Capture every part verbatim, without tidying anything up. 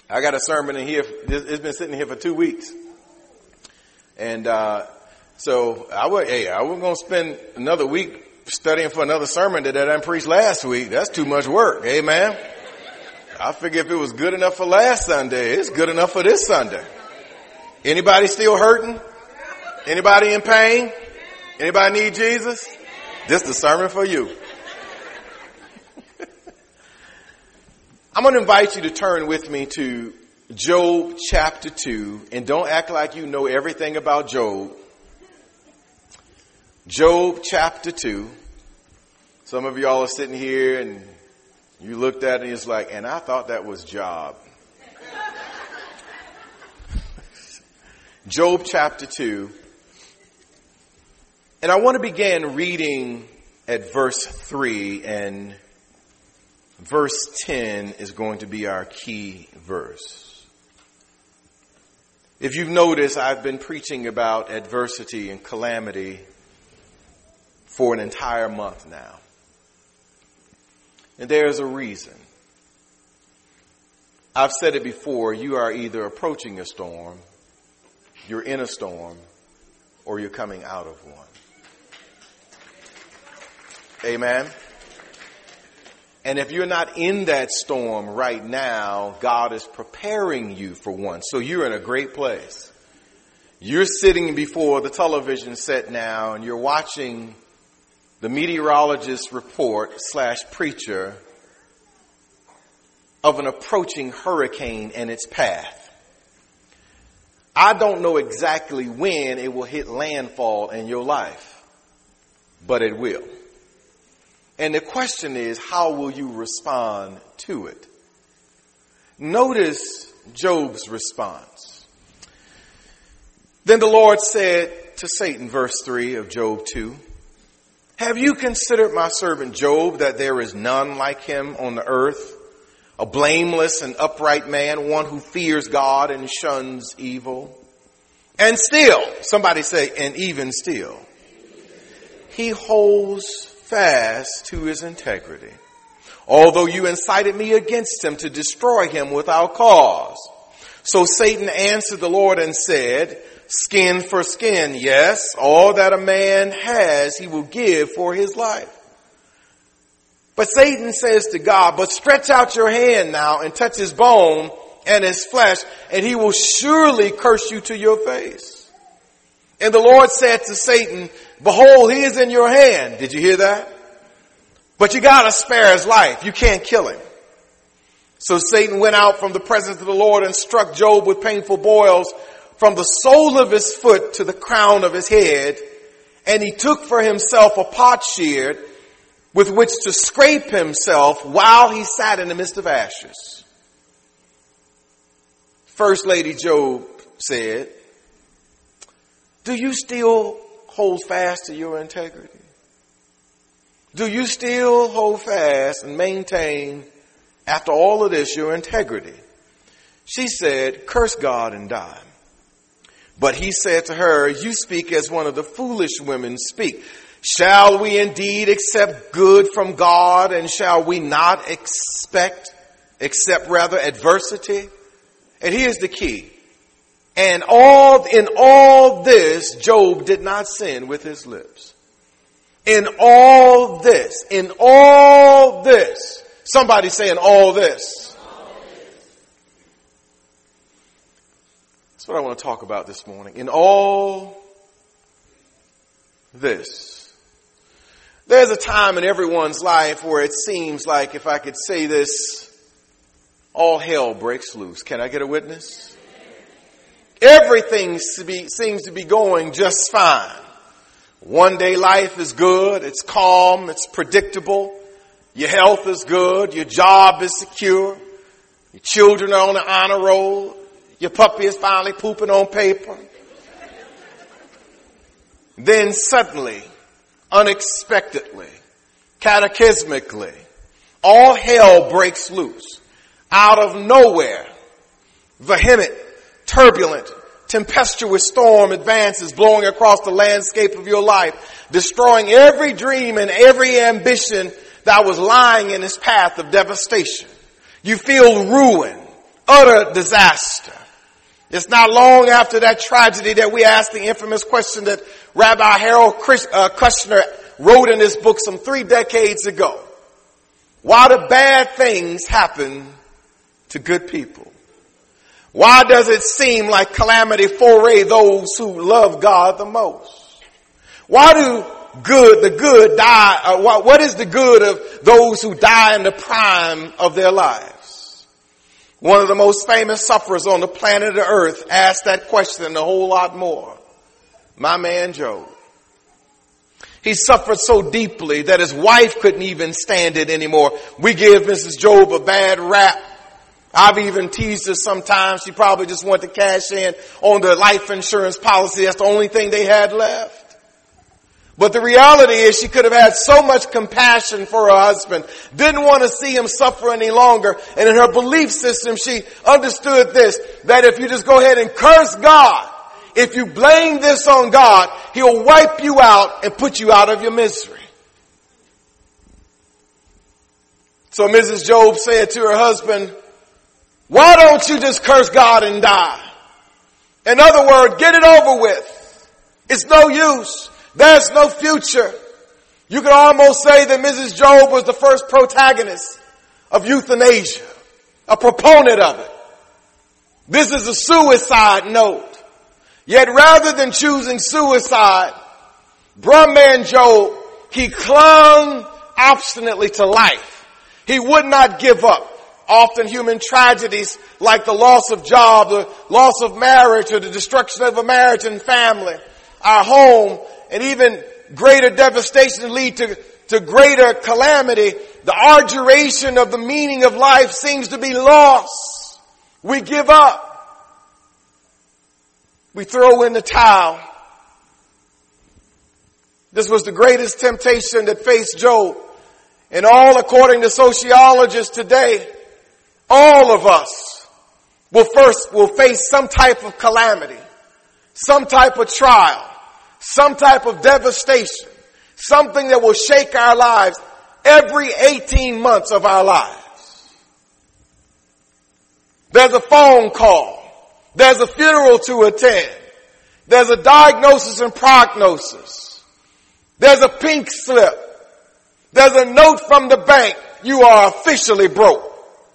I got a sermon in here. It's been sitting here for two weeks. And, uh, so I would, hey, I wasn't going to spend another week studying for another sermon that I done preached last week. That's too much work. Amen. I figure if it was good enough for last Sunday, it's good enough for this Sunday. Anybody still hurting? Anybody in pain? Anybody need Jesus? This is the sermon for you. I'm going to invite you to turn with me to Job chapter two, and don't act like you know everything about Job. Job chapter two. Some of y'all are sitting here and you looked at it and it's like, and I thought that was Job. Job chapter two. And I want to begin reading at verse three, and verse ten is going to be our key verse. If you've noticed, I've been preaching about adversity and calamity for an entire month now. And there's a reason. I've said it before, you are either approaching a storm, you're in a storm, or you're coming out of one. Amen. And if you're not in that storm right now, God is preparing you for one. So you're in a great place. You're sitting before the television set now and you're watching the meteorologist's report slash preacher of an approaching hurricane and its path. I don't know exactly when it will hit landfall in your life, but it will. And the question is, how will you respond to it? Notice Job's response. Then the Lord said to Satan, verse three of Job two, have you considered my servant Job, that there is none like him on the earth, a blameless and upright man, one who fears God and shuns evil? And still, somebody say, and even still, he holds fast to his integrity. Although you incited me against him to destroy him without cause. So Satan answered the Lord and said, skin for skin, yes, all that a man has he will give for his life. But Satan says to God, but stretch out your hand now and touch his bone and his flesh, and he will surely curse you to your face. And the Lord said to Satan, behold, he is in your hand. Did you hear that? But you got to spare his life. You can't kill him. So Satan went out from the presence of the Lord and struck Job with painful boils from the sole of his foot to the crown of his head. And he took for himself a potsherd with which to scrape himself while he sat in the midst of ashes. First Lady Job said, do you still hold fast to your integrity? Do you still hold fast and maintain, after all of this, your integrity? She said, curse God and die. But he said to her, you speak as one of the foolish women speak. Shall we indeed accept good from God, and shall we not expect, accept rather adversity? And here's the key. And all, in all this, Job did not sin with his lips. In all this, in all this, somebody saying all this. All this. That's what I want to talk about this morning. In all this. There's a time in everyone's life where it seems like, if I could say this, all hell breaks loose. Can I get a witness? Everything seems to be going just fine. One day life is good, it's calm, it's predictable. Your health is good, your job is secure. Your children are on the honor roll. Your puppy is finally pooping on paper. Then suddenly, unexpectedly, cataclysmically, all hell breaks loose. Out of nowhere, vehement, turbulent, tempestuous storm advances, blowing across the landscape of your life, destroying every dream and every ambition that was lying in its path of devastation. You feel ruin, utter disaster. It's not long after that tragedy that we asked the infamous question that Rabbi Harold Kushner wrote in his book some three decades ago. Why do bad things happen to good people? Why does it seem like calamity foray those who love God the most? Why do good, the good die, uh, what, what is the good of those who die in the prime of their lives? One of the most famous sufferers on the planet of Earth asked that question and a whole lot more. My man Job. He suffered so deeply that his wife couldn't even stand it anymore. We give Missus Job a bad rap. I've even teased her sometimes. She probably just wanted to cash in on the life insurance policy. That's the only thing they had left. But the reality is she could have had so much compassion for her husband, didn't want to see him suffer any longer. And in her belief system, she understood this, that if you just go ahead and curse God, if you blame this on God, He'll wipe you out and put you out of your misery. So Missus Job said to her husband, why don't you just curse God and die? In other words, get it over with. It's no use. There's no future. You could almost say that Missus Job was the first protagonist of euthanasia, a proponent of it. This is a suicide note. Yet rather than choosing suicide, Brahman Job, he clung obstinately to life. He would not give up. Often human tragedies like the loss of job, the loss of marriage, or the destruction of a marriage and family, our home, and even greater devastation lead to, to greater calamity. The arduration of the meaning of life seems to be lost. We give up. We throw in the towel. This was the greatest temptation that faced Job. And all according to sociologists today, all of us will first will face some type of calamity, some type of trial, some type of devastation, something that will shake our lives every eighteen months of our lives. There's a phone call. There's a funeral to attend. There's a diagnosis and prognosis. There's a pink slip. There's a note from the bank. You are officially broke.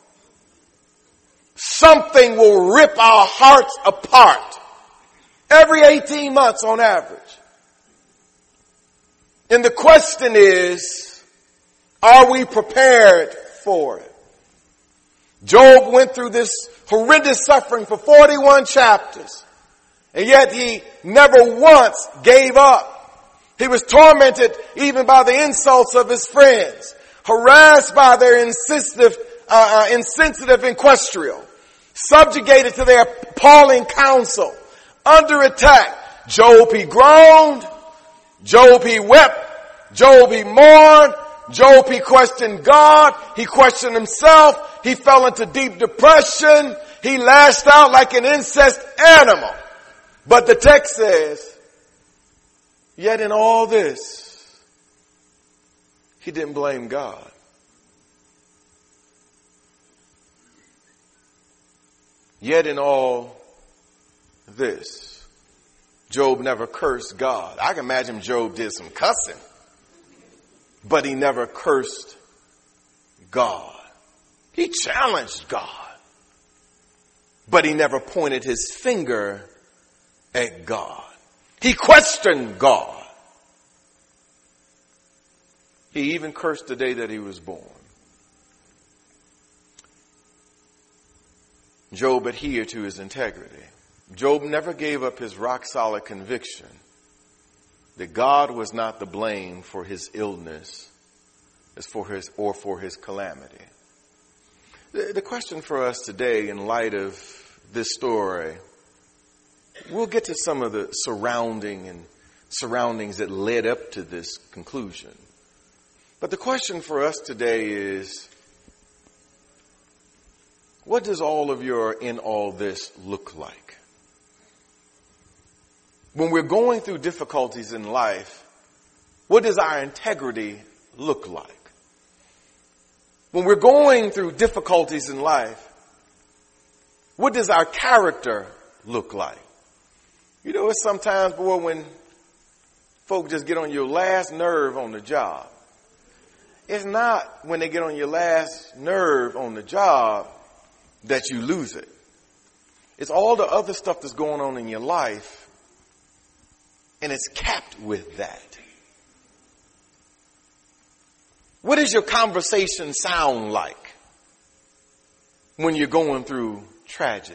Something will rip our hearts apart every eighteen months on average. And the question is, are we prepared for it? Job went through this horrendous suffering for forty-one chapters, and yet he never once gave up. He was tormented even by the insults of his friends, harassed by their insensitive, uh, uh, insensitive inquestrial, subjugated to their appalling counsel, under attack. Job, he groaned. Job, he wept. Job, he mourned. Job, he questioned God. He questioned himself. He fell into deep depression. He lashed out like an incensed animal. But the text says, yet in all this, he didn't blame God. Yet in all this, Job never cursed God. I can imagine Job did some cussing, but he never cursed God. He challenged God, but he never pointed his finger at God. He questioned God. He even cursed the day that he was born. Job adhered to his integrity. Job never gave up his rock-solid conviction that God was not the blame for his illness as for his, or for his calamity. The, the question for us today, in light of this story, we'll get to some of the surrounding and surroundings that led up to this conclusion. But the question for us today is, what does all of your in all this look like? When we're going through difficulties in life, what does our integrity look like? When we're going through difficulties in life, What does our character look like? You know, it's sometimes, boy, when folk just get on your last nerve on the job. It's not when they get on your last nerve on the job that you lose it. It's all the other stuff that's going on in your life, and it's capped with that. What does your conversation sound like when you're going through tragedy?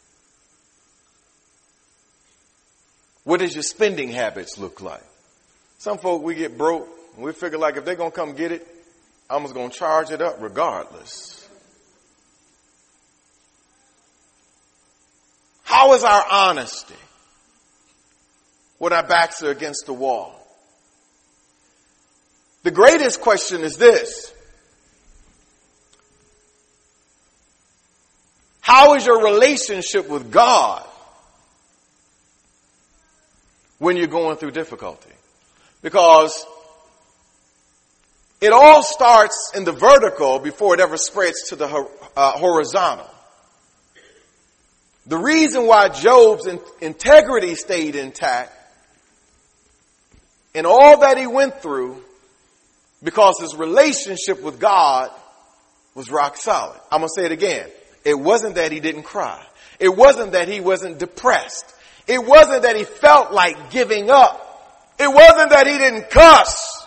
What does your spending habits look like? Some folk, we get broke, and we figure like if they're going to come get it, I'm just going to charge it up regardless. How is our honesty when our backs are against the wall? The greatest question is this: how is your relationship with God when you're going through difficulty? Because it all starts in the vertical before it ever spreads to the uh, horizontal. The reason why Job's in- integrity stayed intact and all that he went through, because his relationship with God was rock solid. I'm going to say it again. It wasn't that he didn't cry. It wasn't that he wasn't depressed. It wasn't that he felt like giving up. It wasn't that he didn't cuss.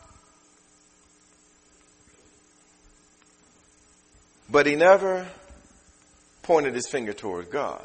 But he never pointed his finger toward God.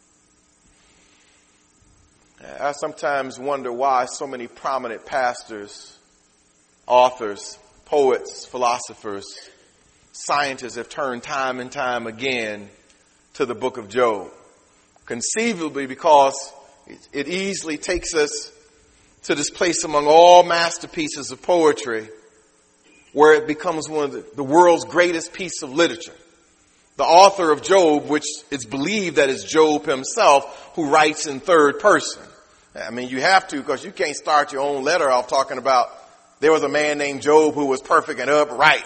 I sometimes wonder why so many prominent pastors, authors, poets, philosophers, scientists have turned time and time again to the book of Job. Conceivably because it easily takes us to this place among all masterpieces of poetry where it becomes one of the, the world's greatest piece of literature. The author of Job, which it's believed that is Job himself, who writes in third person. I mean, you have to, because you can't start your own letter off talking about there was a man named Job who was perfect and upright.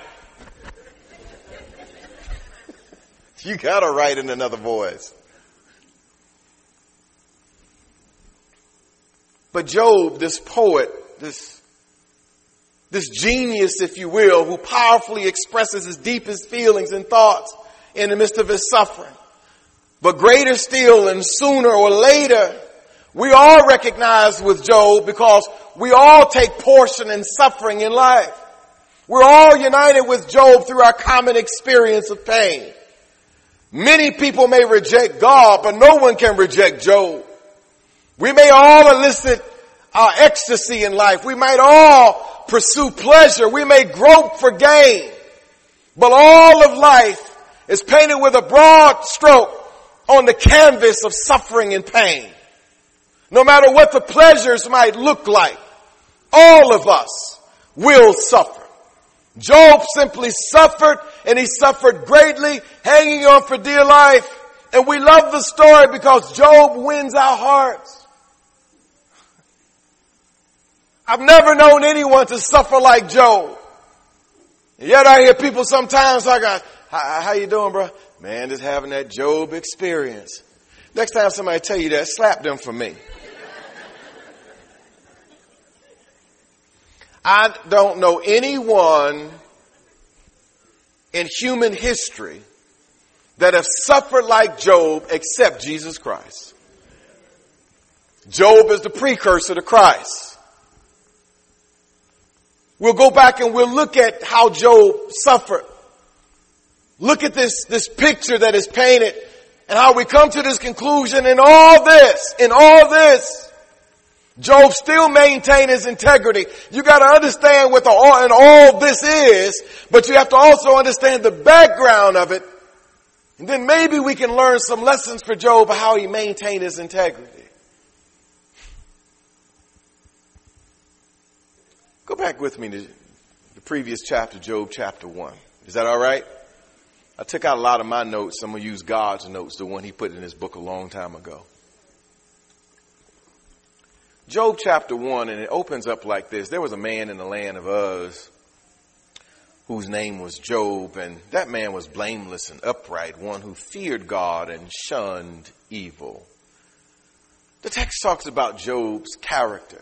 You got to write in another voice. But Job, this poet, this, this genius, if you will, who powerfully expresses his deepest feelings and thoughts in the midst of his suffering. But greater still, and sooner or later, we all recognize with Job, because we all take portion in suffering in life. We're all united with Job through our common experience of pain. Many people may reject God, but no one can reject Job. We may all elicit our ecstasy in life. We might all pursue pleasure. We may grope for gain. But all of life is painted with a broad stroke on the canvas of suffering and pain. No matter what the pleasures might look like, all of us will suffer. Job simply suffered, and he suffered greatly, hanging on for dear life. And we love the story because Job wins our hearts. I've never known anyone to suffer like Job. And yet I hear people sometimes like, how, how you doing, bro? Man, just having that Job experience. Next time somebody tell you that, slap them for me. I don't know anyone in human history that have suffered like Job except Jesus Christ. Job is the precursor to Christ. We'll go back and we'll look at how Job suffered. Look at this, this picture that is painted and how we come to this conclusion. In all this, in all this, Job still maintained his integrity. You got to understand what the all, and all this is, but you have to also understand the background of it. And then maybe we can learn some lessons for Job of how he maintained his integrity. Go back with me to the previous chapter, Job chapter one. Is that all right? I took out a lot of my notes. I'm going to use God's notes, the one he put in his book a long time ago. Job chapter one, and it opens up like this. There was a man in the land of Uz whose name was Job, and that man was blameless and upright, one who feared God and shunned evil. The text talks about Job's character.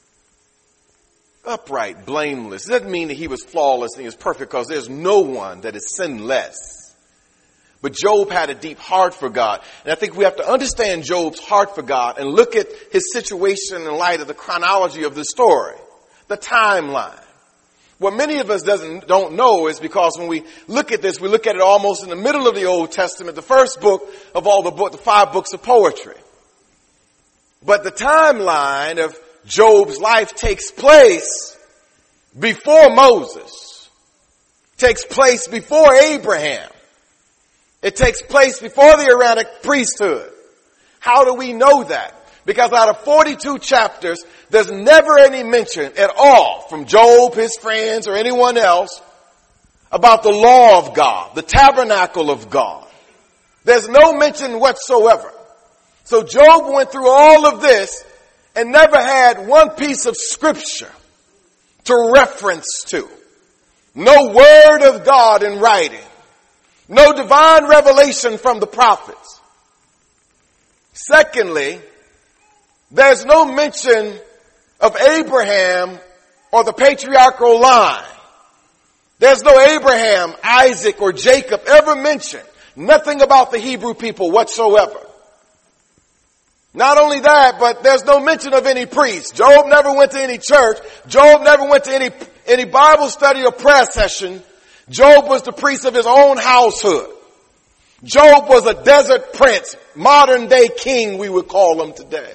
Upright, blameless. It doesn't mean that he was flawless and he was perfect, because there's no one that is sinless. But Job had a deep heart for God. And I think we have to understand Job's heart for God and look at his situation in light of the chronology of the story, the timeline. What many of us doesn't, don't know is because when we look at this, we look at it almost in the middle of the Old Testament, the first book of all the book, the five books of poetry. But the timeline of Job's life takes place before Moses, takes place before Abraham. It takes place before the Aaronic priesthood. How do we know that? Because out of forty-two chapters, there's never any mention at all from Job, his friends, or anyone else about the law of God, the tabernacle of God. There's no mention whatsoever. So Job went through all of this and never had one piece of scripture to reference to. No word of God in writing. No divine revelation from the prophets. Secondly, there's no mention of Abraham or the patriarchal line. There's no Abraham, Isaac, or Jacob ever mentioned. Nothing about the Hebrew people whatsoever. Not only that, but there's no mention of any priest. Job never went to any church. Job never went to any, any Bible study or prayer session. Job was the priest of his own household. Job was a desert prince, modern day king we would call him today.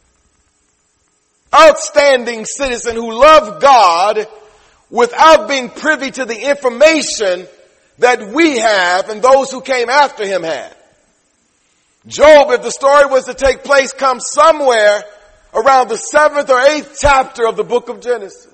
Outstanding citizen who loved God without being privy to the information that we have and those who came after him had. Job, if the story was to take place, comes somewhere around the seventh or eighth chapter of the book of Genesis.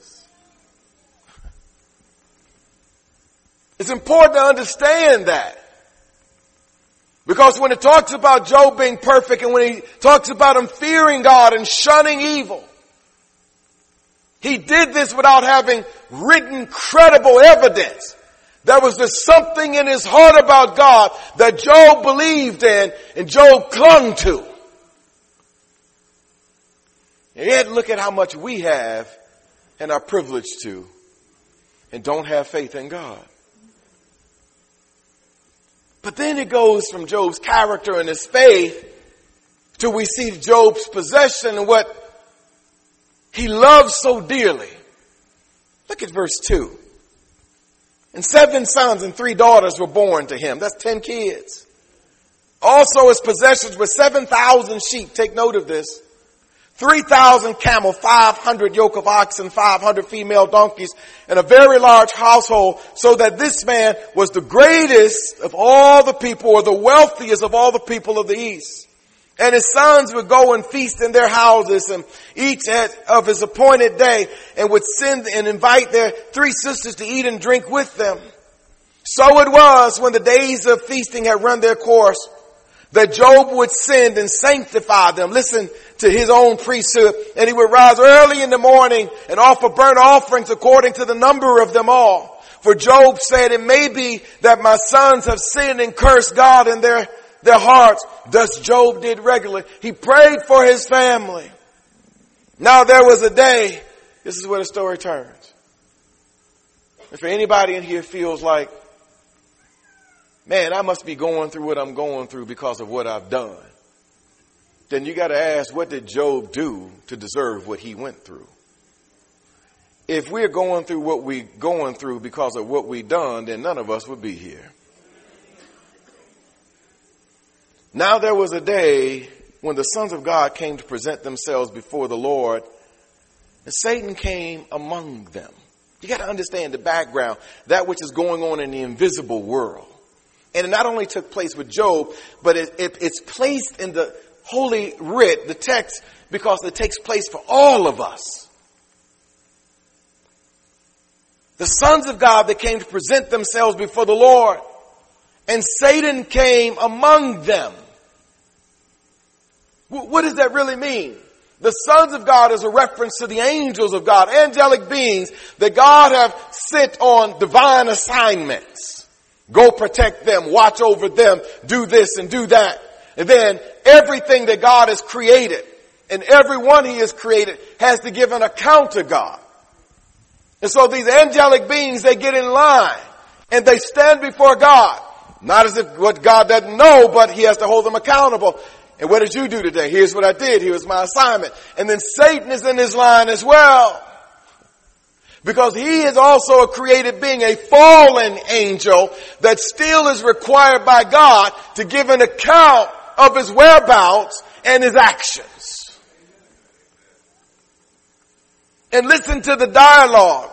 It's important to understand that. Because when it talks about Job being perfect and when he talks about him fearing God and shunning evil, he did this without having written credible evidence. There was just something in his heart about God that Job believed in and Job clung to. And yet look at how much we have and are privileged to and don't have faith in God. But then it goes from Job's character and his faith till we see Job's possession and what he loves so dearly. Look at verse two. And seven sons and three daughters were born to him. That's ten kids. Also his possessions were seven thousand sheep. Take note of this. three thousand camel, five hundred yoke of oxen, five hundred female donkeys, and a very large household, so that this man was the greatest of all the people, or the wealthiest of all the people of the East. And his sons would go and feast in their houses, and each at, of his appointed day, and would send and invite their three sisters to eat and drink with them. So it was, when the days of feasting had run their course, that Job would send and sanctify them. Listen to his own priesthood. And he would rise early in the morning and offer burnt offerings according to the number of them all. For Job said, it may be that my sons have sinned and cursed God in their, their hearts. Thus Job did regularly. He prayed for his family. Now there was a day, this is where the story turns. If anybody in here feels like, man, I must be going through what I'm going through because of what I've done, then you got to ask, what did Job do to deserve what he went through? If we're going through what we're going through because of what we've done, then none of us would be here. Now there was a day when the sons of God came to present themselves before the Lord, and Satan came among them. You got to understand the background, that which is going on in the invisible world. And it not only took place with Job, but it, it, it's placed in the Holy Writ, the text, because it takes place for all of us. The sons of God that came to present themselves before the Lord, and Satan came among them. What does that really mean? The sons of God is a reference to the angels of God, angelic beings that God have sent on divine assignments. Go protect them, watch over them, do this and do that. And then everything that God has created and everyone he has created has to give an account to God. And so these angelic beings, they get in line and they stand before God. Not as if what God doesn't know, but he has to hold them accountable. And what did you do today? Here's what I did. Here's my assignment. And then Satan is in his line as well. Because he is also a created being, a fallen angel that still is required by God to give an account of his whereabouts and his actions. And listen to the dialogue.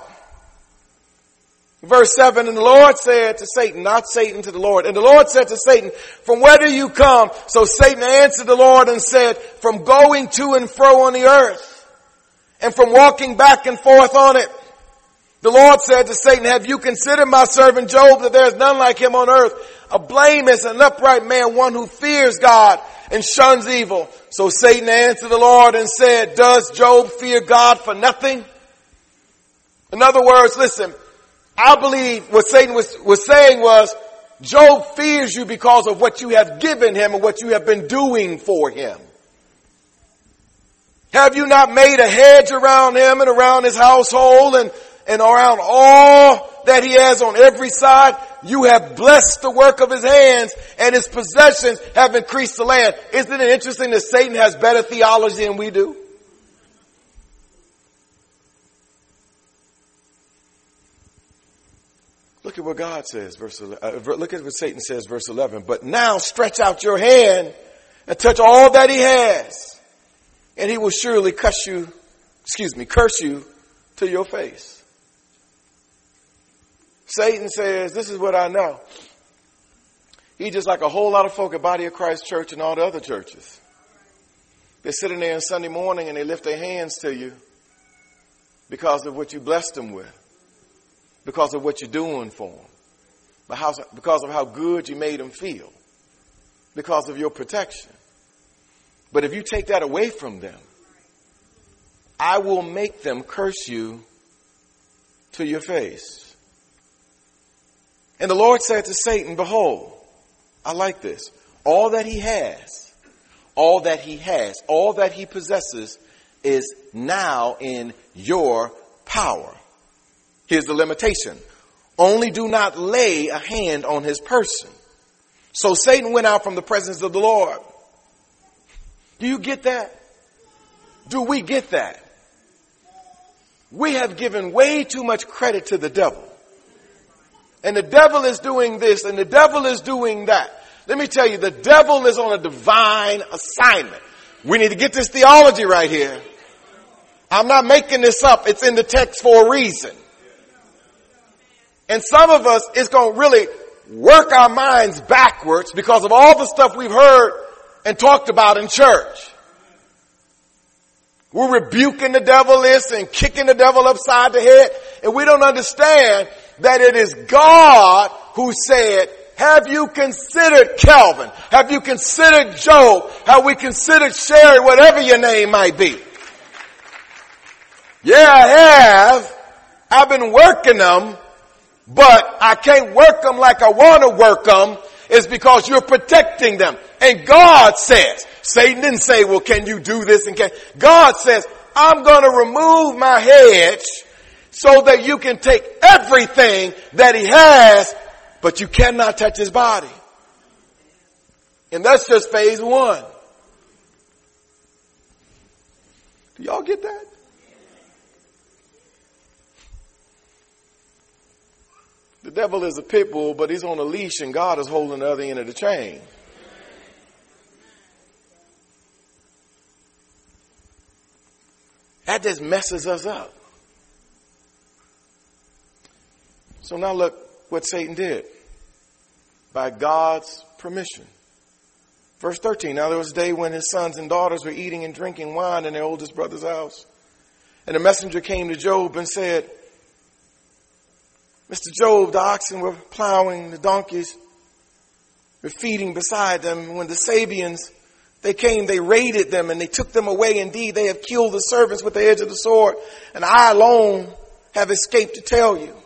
Verse seven, and the Lord said to Satan, not Satan to the Lord, and the Lord said to Satan, from where do you come? So Satan answered the Lord and said, from going to and fro on the earth, and from walking back and forth on it. The Lord said to Satan, have you considered my servant Job, that there is none like him on earth, a blameless and upright man, one who fears God and shuns evil? So Satan answered the Lord and said, does Job fear God for nothing? In other words, listen, I believe what Satan was, was saying was, Job fears you because of what you have given him and what you have been doing for him. Have you not made a hedge around him and around his household and, and around all that he has on every side? You have blessed the work of his hands, and his possessions have increased the land. Isn't it interesting that Satan has better theology than we do? Look at what God says, verse eleven. Look at what Satan says, verse eleven. But now stretch out your hand and touch all that he has, and he will surely curse you, excuse me, curse you to your face. Satan says, this is what I know. He's just like a whole lot of folk at Body of Christ Church and all the other churches. They're sitting there on Sunday morning and they lift their hands to you because of what you blessed them with. Because of what you're doing for them. Because of how good you made them feel. Because of your protection. But if you take that away from them, I will make them curse you to your face. And the Lord said to Satan, behold, I like this. All that he has, all that he has, all that he possesses is now in your power. Here's the limitation. Only do not lay a hand on his person. So Satan went out from the presence of the Lord. Do you get that? Do we get that? We have given way too much credit to the devil. And the devil is doing this and the devil is doing that. Let me tell you, the devil is on a divine assignment. We need to get this theology right here. I'm not making this up. It's in the text for a reason. And some of us, it's going to really work our minds backwards because of all the stuff we've heard and talked about in church. We're rebuking the devil this and kicking the devil upside the head. And we don't understand that it is God who said, have you considered Calvin? Have you considered Job? Have we considered Sherry, whatever your name might be? Yeah, I have. I've been working them. But I can't work them like I want to work them. It's because you're protecting them. And God says, Satan didn't say, well, can you do this? And can God says, I'm going to remove my hedge so that you can take everything that he has, but you cannot touch his body. And that's just phase one. Do y'all get that? The devil is a pit bull, but he's on a leash and God is holding the other end of the chain. That just messes us up. So now look what Satan did. By God's permission. Verse thirteen, now there was a day when his sons and daughters were eating and drinking wine in their oldest brother's house. And a messenger came to Job and said, Mister Job, the oxen were plowing, the donkeys were feeding beside them when the Sabians, They came, they raided them, and they took them away. Indeed, they have killed the servants with the edge of the sword, and I alone have escaped to tell you.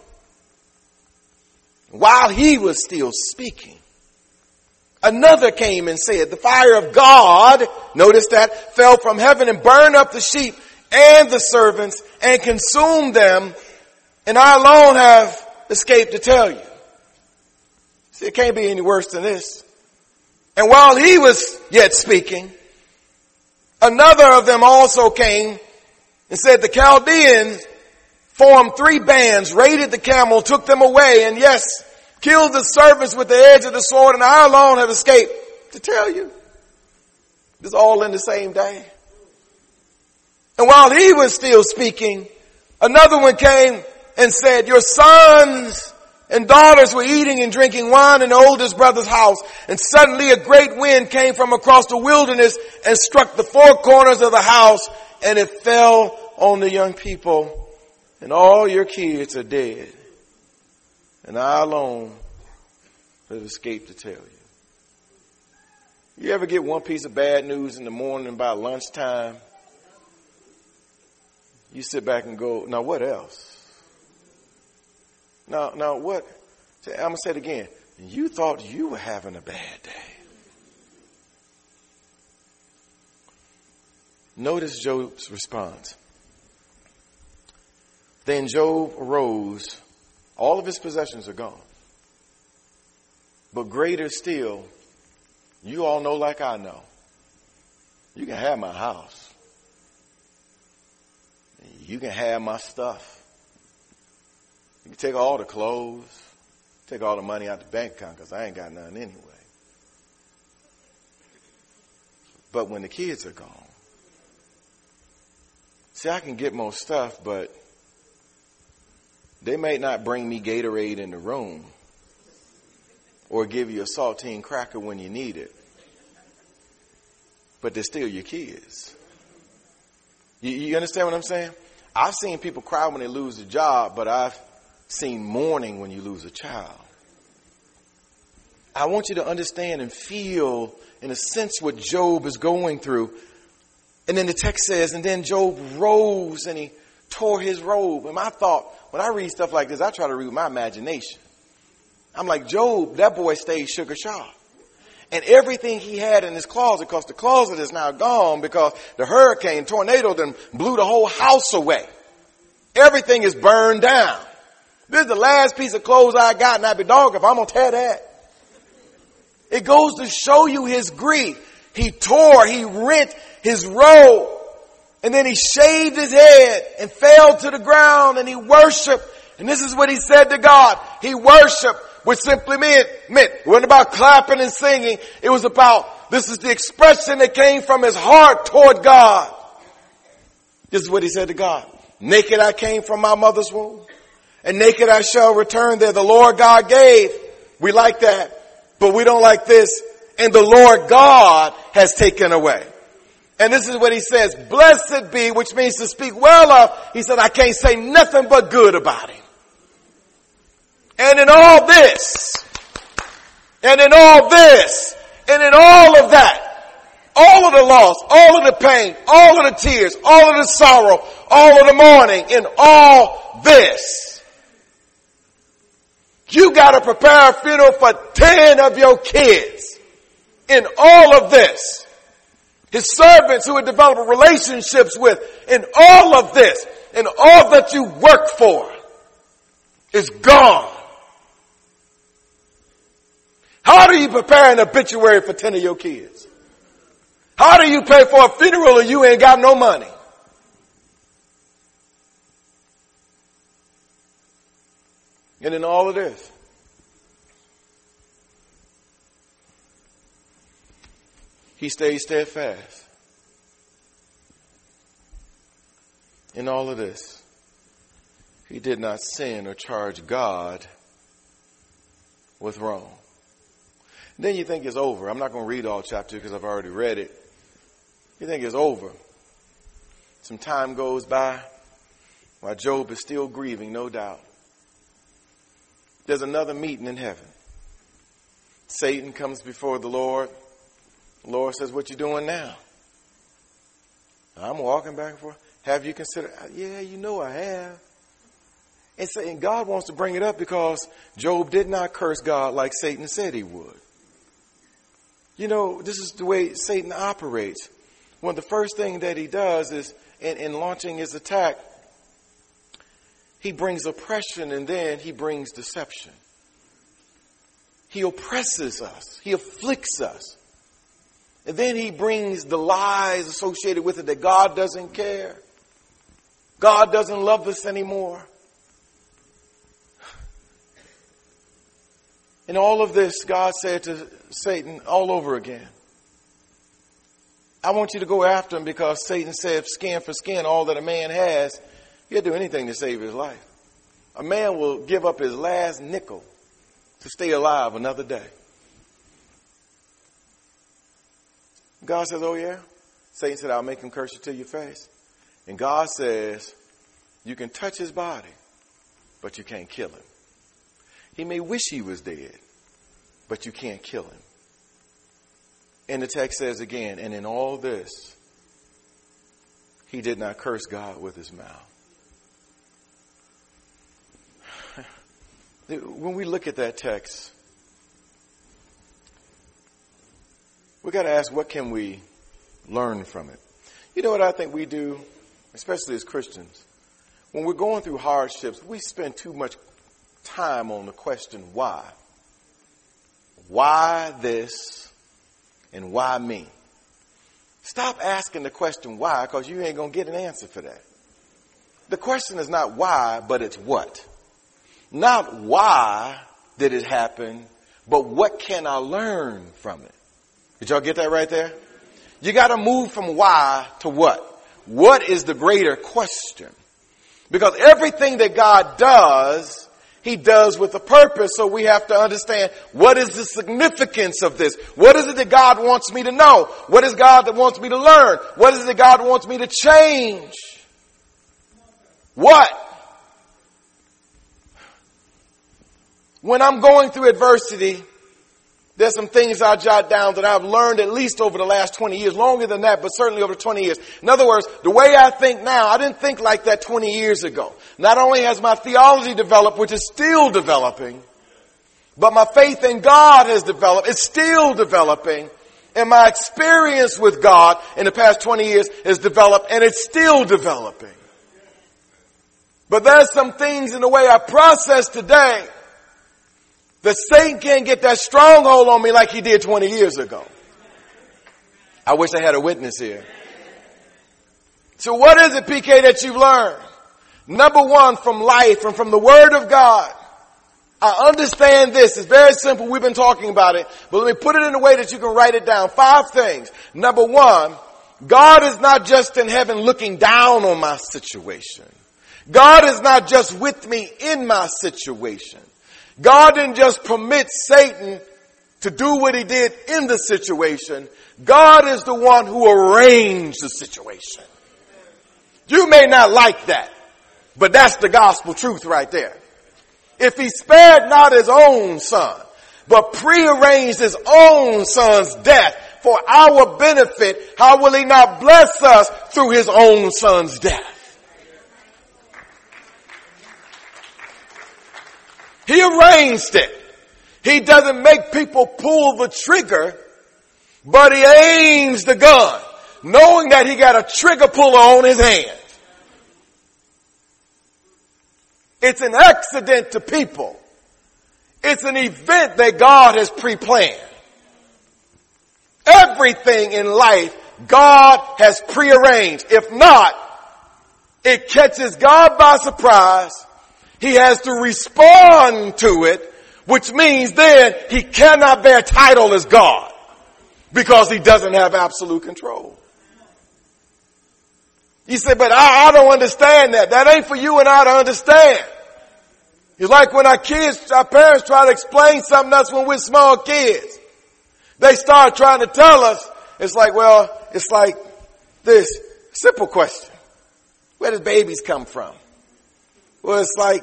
While he was still speaking, another came and said, the fire of God, notice that, fell from heaven and burned up the sheep and the servants and consumed them, and I alone have escaped to tell you. See, it can't be any worse than this. And while he was yet speaking, another of them also came and said, the Chaldeans formed three bands, raided the camel, took them away, and yes, killed the servants with the edge of the sword, and I alone have escaped to tell you. It's all in the same day. And while he was still speaking, another one came and said, your sons and daughters were eating and drinking wine in the oldest brother's house. And suddenly a great wind came from across the wilderness and struck the four corners of the house, and it fell on the young people. And all your kids are dead. And I alone have escaped to tell you. You ever get one piece of bad news in the morning by lunchtime? You sit back and go, now what else? Now, now what? I'm going to say it again. You thought you were having a bad day. Notice Job's response. Then Job arose. All of his possessions are gone. But greater still, you all know like I know. You can have my house. You can have my stuff. You can take all the clothes, take all the money out the bank account because I ain't got none anyway. But when the kids are gone, see, I can get more stuff, but they may not bring me Gatorade in the room or give you a saltine cracker when you need it. But they're still your kids. You, you understand what I'm saying? I've seen people cry when they lose a job, but I've seen mourning when you lose a child. I want you to understand and feel, in a sense, what Job is going through. And then the text says, and then Job rose and he tore his robe. And my thought, when I read stuff like this, I try to read with my imagination. I'm like, Job, that boy stayed sugar sharp. And everything he had in his closet, because the closet is now gone because the hurricane, tornado, then blew the whole house away. Everything is burned down. This is the last piece of clothes I got, and I'd be dog if I'm going to tear that. It goes to show you his grief. He tore, he rent his robe, and then he shaved his head and fell to the ground and he worshiped. And this is what he said to God. He worshiped, which simply meant, meant it wasn't about clapping and singing. It was about, this is the expression that came from his heart toward God. This is what he said to God. Naked I came from my mother's womb, and naked I shall return there. The Lord God gave. We like that, but we don't like this. And the Lord God has taken away. And this is what he says, blessed be, which means to speak well of. He said, I can't say nothing but good about him. And in all this, and in all this, and in all of that, all of the loss, all of the pain, all of the tears, all of the sorrow, all of the mourning, in all this, you got to prepare a funeral for ten of your kids. In all of this, his servants who had developed relationships with, in all of this, in all that you work for, is gone. How do you prepare an obituary for ten of your kids? How do you pay for a funeral and you ain't got no money? And in all of this, he stayed steadfast. In all of this, he did not sin or charge God with wrong. And then you think it's over. I'm not going to read all chapter because I've already read it. You think it's over. Some time goes by while Job is still grieving, no doubt. There's another meeting in heaven. Satan comes before the Lord. The Lord says, what you doing now? I'm walking back and forth. Have you considered? Yeah, you know I have. And, so, and God wants to bring it up because Job did not curse God like Satan said he would. You know, this is the way Satan operates. Well, the first thing that he does is, in, in launching his attack, he brings oppression and then he brings deception. He oppresses us. He afflicts us. And then he brings the lies associated with it that God doesn't care. God doesn't love us anymore. In all of this, God said to Satan all over again, I want you to go after him because Satan said skin for skin, all that a man has, he'll do anything to save his life. A man will give up his last nickel to stay alive another day. God says, oh yeah? Satan said, I'll make him curse you to your face. And God says, you can touch his body, but you can't kill him. He may wish he was dead, but you can't kill him. And the text says again, and in all this, he did not curse God with his mouth. When we look at that text, we got to ask, what can we learn from it? You know what I think we do, especially as Christians? When we're going through hardships, we spend too much time on the question, why? Why this and why me? Stop asking the question why, because you ain't going to get an answer for that. The question is not why, but it's what. Not why did it happen, but what can I learn from it? Did y'all get that right there? You got to move from why to what. What is the greater question? Because everything that God does, he does with a purpose. So we have to understand, what is the significance of this? What is it that God wants me to know? What is God that wants me to learn? What is it that God wants me to change? What? When I'm going through adversity, there's some things I jot down that I've learned at least over the last twenty years, longer than that, but certainly over twenty years. In other words, the way I think now, I didn't think like that twenty years ago. Not only has my theology developed, which is still developing, but my faith in God has developed. It's still developing. And my experience with God in the past twenty years has developed, and it's still developing. But there's some things in the way I process today that Satan can't get that stronghold on me like he did twenty years ago. I wish I had a witness here. So what is it, P K, that you've learned? Number one, from life and from the Word of God. I understand this. It's very simple. We've been talking about it. But let me put it in a way that you can write it down. Five things. Number one, God is not just in heaven looking down on my situation. God is not just with me in my situation. God didn't just permit Satan to do what he did in the situation. God is the one who arranged the situation. You may not like that, but that's the gospel truth right there. If he spared not his own son, but prearranged his own son's death for our benefit, how will he not bless us through his own son's death? He arranged it. He doesn't make people pull the trigger, but he aims the gun, knowing that he got a trigger puller on his hand. It's an accident to people. It's an event that God has pre-planned. Everything in life, God has prearranged. If not, it catches God by surprise. He has to respond to it, which means then he cannot bear title as God because he doesn't have absolute control. You say, but I, I don't understand that. That ain't for you and I to understand. It's like when our kids, our parents try to explain something to us when we're small kids. They start trying to tell us, it's like, well, it's like this simple question. Where does babies come from? Well, it's like,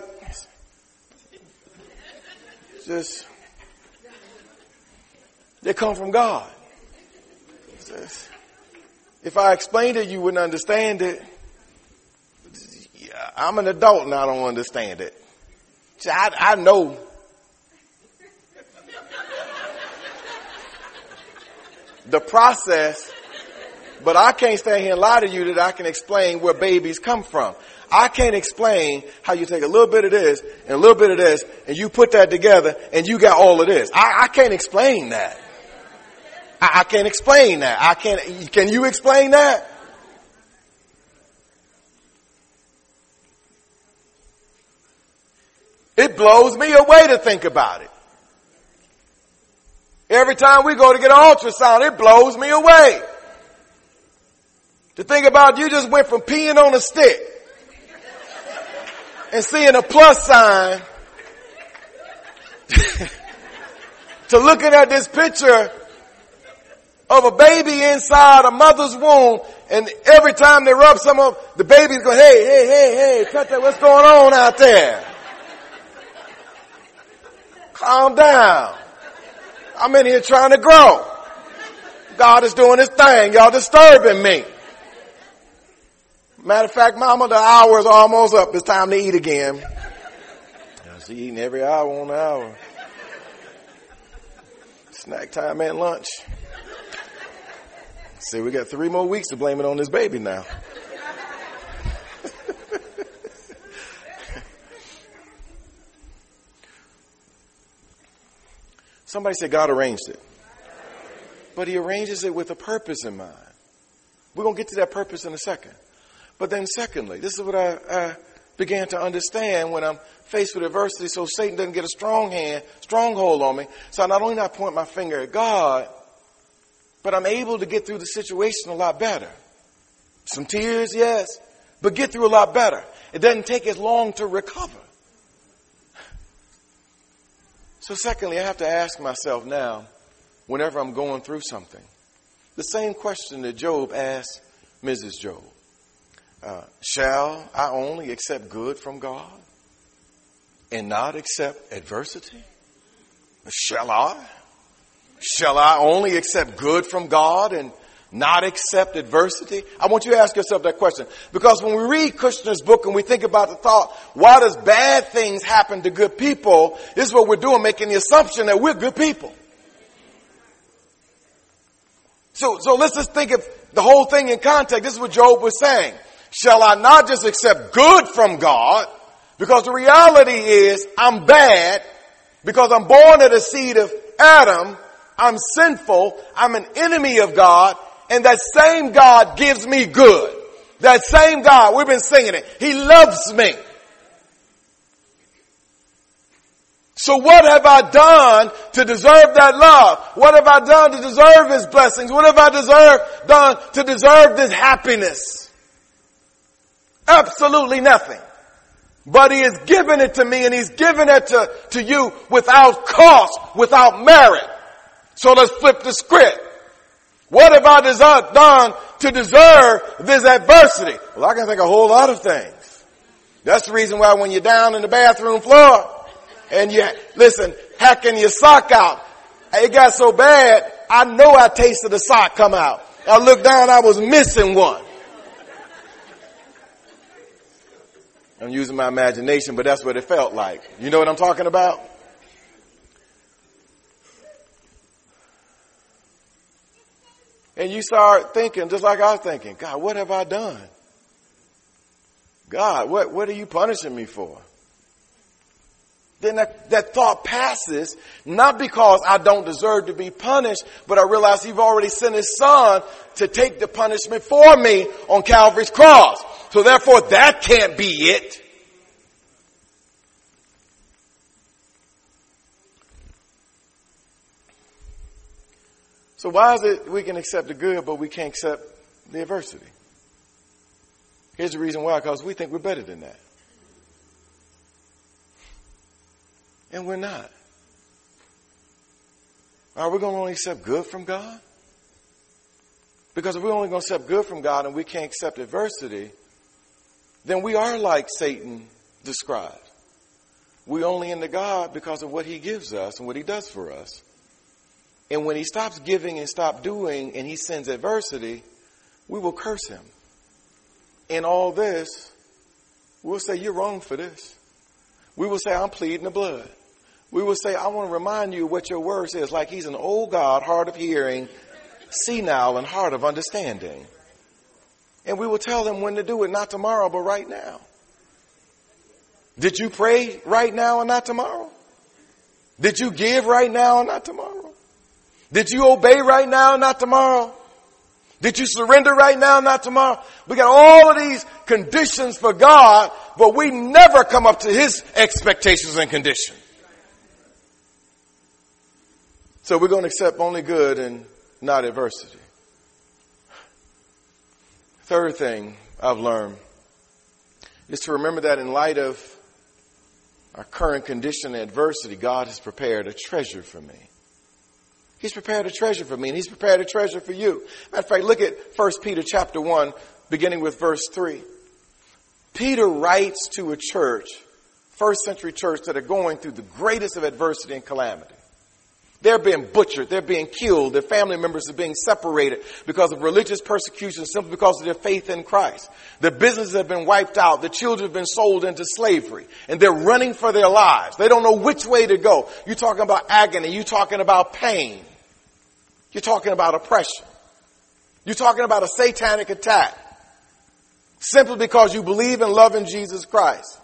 just, they come from God. if I explained it, you wouldn't understand it. Yeah, I'm an adult and I don't understand it. See, I, I know. The process, but I can't stand here and lie to you that I can explain where babies come from. I can't explain how you take a little bit of this and a little bit of this and you put that together and you got all of this. I, I can't explain that. I, I can't explain that. I can't. Can you explain that? It blows me away to think about it. Every time we go to get an ultrasound, it blows me away. To think about you just went from peeing on a stick and seeing a plus sign to looking at this picture of a baby inside a mother's womb, and every time they rub some of the babies go, hey, hey, hey, hey, cut that, what's going on out there? Calm down. I'm in here trying to grow. God is doing his thing. Y'all disturbing me. Matter of fact, mama, the hour is almost up. It's time to eat again. She eating every hour on the hour. Snack time and lunch. See, we got three more weeks to blame it on this baby now. Somebody said God arranged it. But he arranges it with a purpose in mind. We're going to get to that purpose in a second. But then secondly, this is what I, I began to understand when I'm faced with adversity, so Satan doesn't get a strong hand, stronghold on me. So I not only not point my finger at God, but I'm able to get through the situation a lot better. Some tears, yes, but get through a lot better. It doesn't take as long to recover. So secondly, I have to ask myself now, whenever I'm going through something, the same question that Job asked Missus Job. Uh, shall I only accept good from God and not accept adversity? Shall I? Shall I only accept good from God and not accept adversity? I want you to ask yourself that question. Because when we read Kushner's book and we think about the thought, why does bad things happen to good people? This is what we're doing, making the assumption that we're good people. So, so let's just think of the whole thing in context. This is what Job was saying. Shall I not just accept good from God? Because the reality is I'm bad because I'm born of the seed of Adam. I'm sinful. I'm an enemy of God. And that same God gives me good. That same God, we've been singing it. He loves me. So what have I done to deserve that love? What have I done to deserve his blessings? What have I deserve, done to deserve this happiness? Absolutely nothing. But he has given it to me, and he's given it to, to you without cost, without merit. So let's flip the script. What have I deserve, done to deserve this adversity? Well, I can think a whole lot of things. That's the reason why when you're down in the bathroom floor and you, listen, hacking your sock out, it got so bad, I know I tasted the sock come out. I looked down, I was missing one. I'm using my imagination, but that's what it felt like. You know what I'm talking about? And you start thinking, just like I was thinking, God, what have I done? God, what, what are you punishing me for? Then that, that thought passes, not because I don't deserve to be punished, but I realize he's already sent his son to take the punishment for me on Calvary's cross. So therefore, that can't be it. So why is it we can accept the good, but we can't accept the adversity? Here's the reason why, because we think we're better than that. And we're not. Are we going to only accept good from God? Because if we're only going to accept good from God and we can't accept adversity, then we are like Satan described. We only into God because of what he gives us and what he does for us. And when he stops giving and stops doing and he sends adversity, we will curse him. In all this, we'll say, you're wrong for this. We will say, I'm pleading the blood. We will say, I want to remind you what your word says, like he's an old God, hard of hearing, senile, and hard of understanding. And we will tell them when to do it, not tomorrow, but right now. Did you pray right now and not tomorrow? Did you give right now and not tomorrow? Did you obey right now and not tomorrow? Did you surrender right now and not tomorrow? We got all of these conditions for God, but we never come up to his expectations and conditions. So we're going to accept only good and not adversity. Third thing I've learned is to remember that in light of our current condition and adversity, God has prepared a treasure for me. He's prepared a treasure for me, and he's prepared a treasure for you. Matter of fact, look at First Peter chapter one, beginning with verse three. Peter writes to a church, first century church, that are going through the greatest of adversity and calamity. They're being butchered. They're being killed. Their family members are being separated because of religious persecution, simply because of their faith in Christ. Their businesses have been wiped out. The children have been sold into slavery, and they're running for their lives. They don't know which way to go. You're talking about agony. You're talking about pain. You're talking about oppression. You're talking about a satanic attack, simply because you believe and love in Jesus Christ.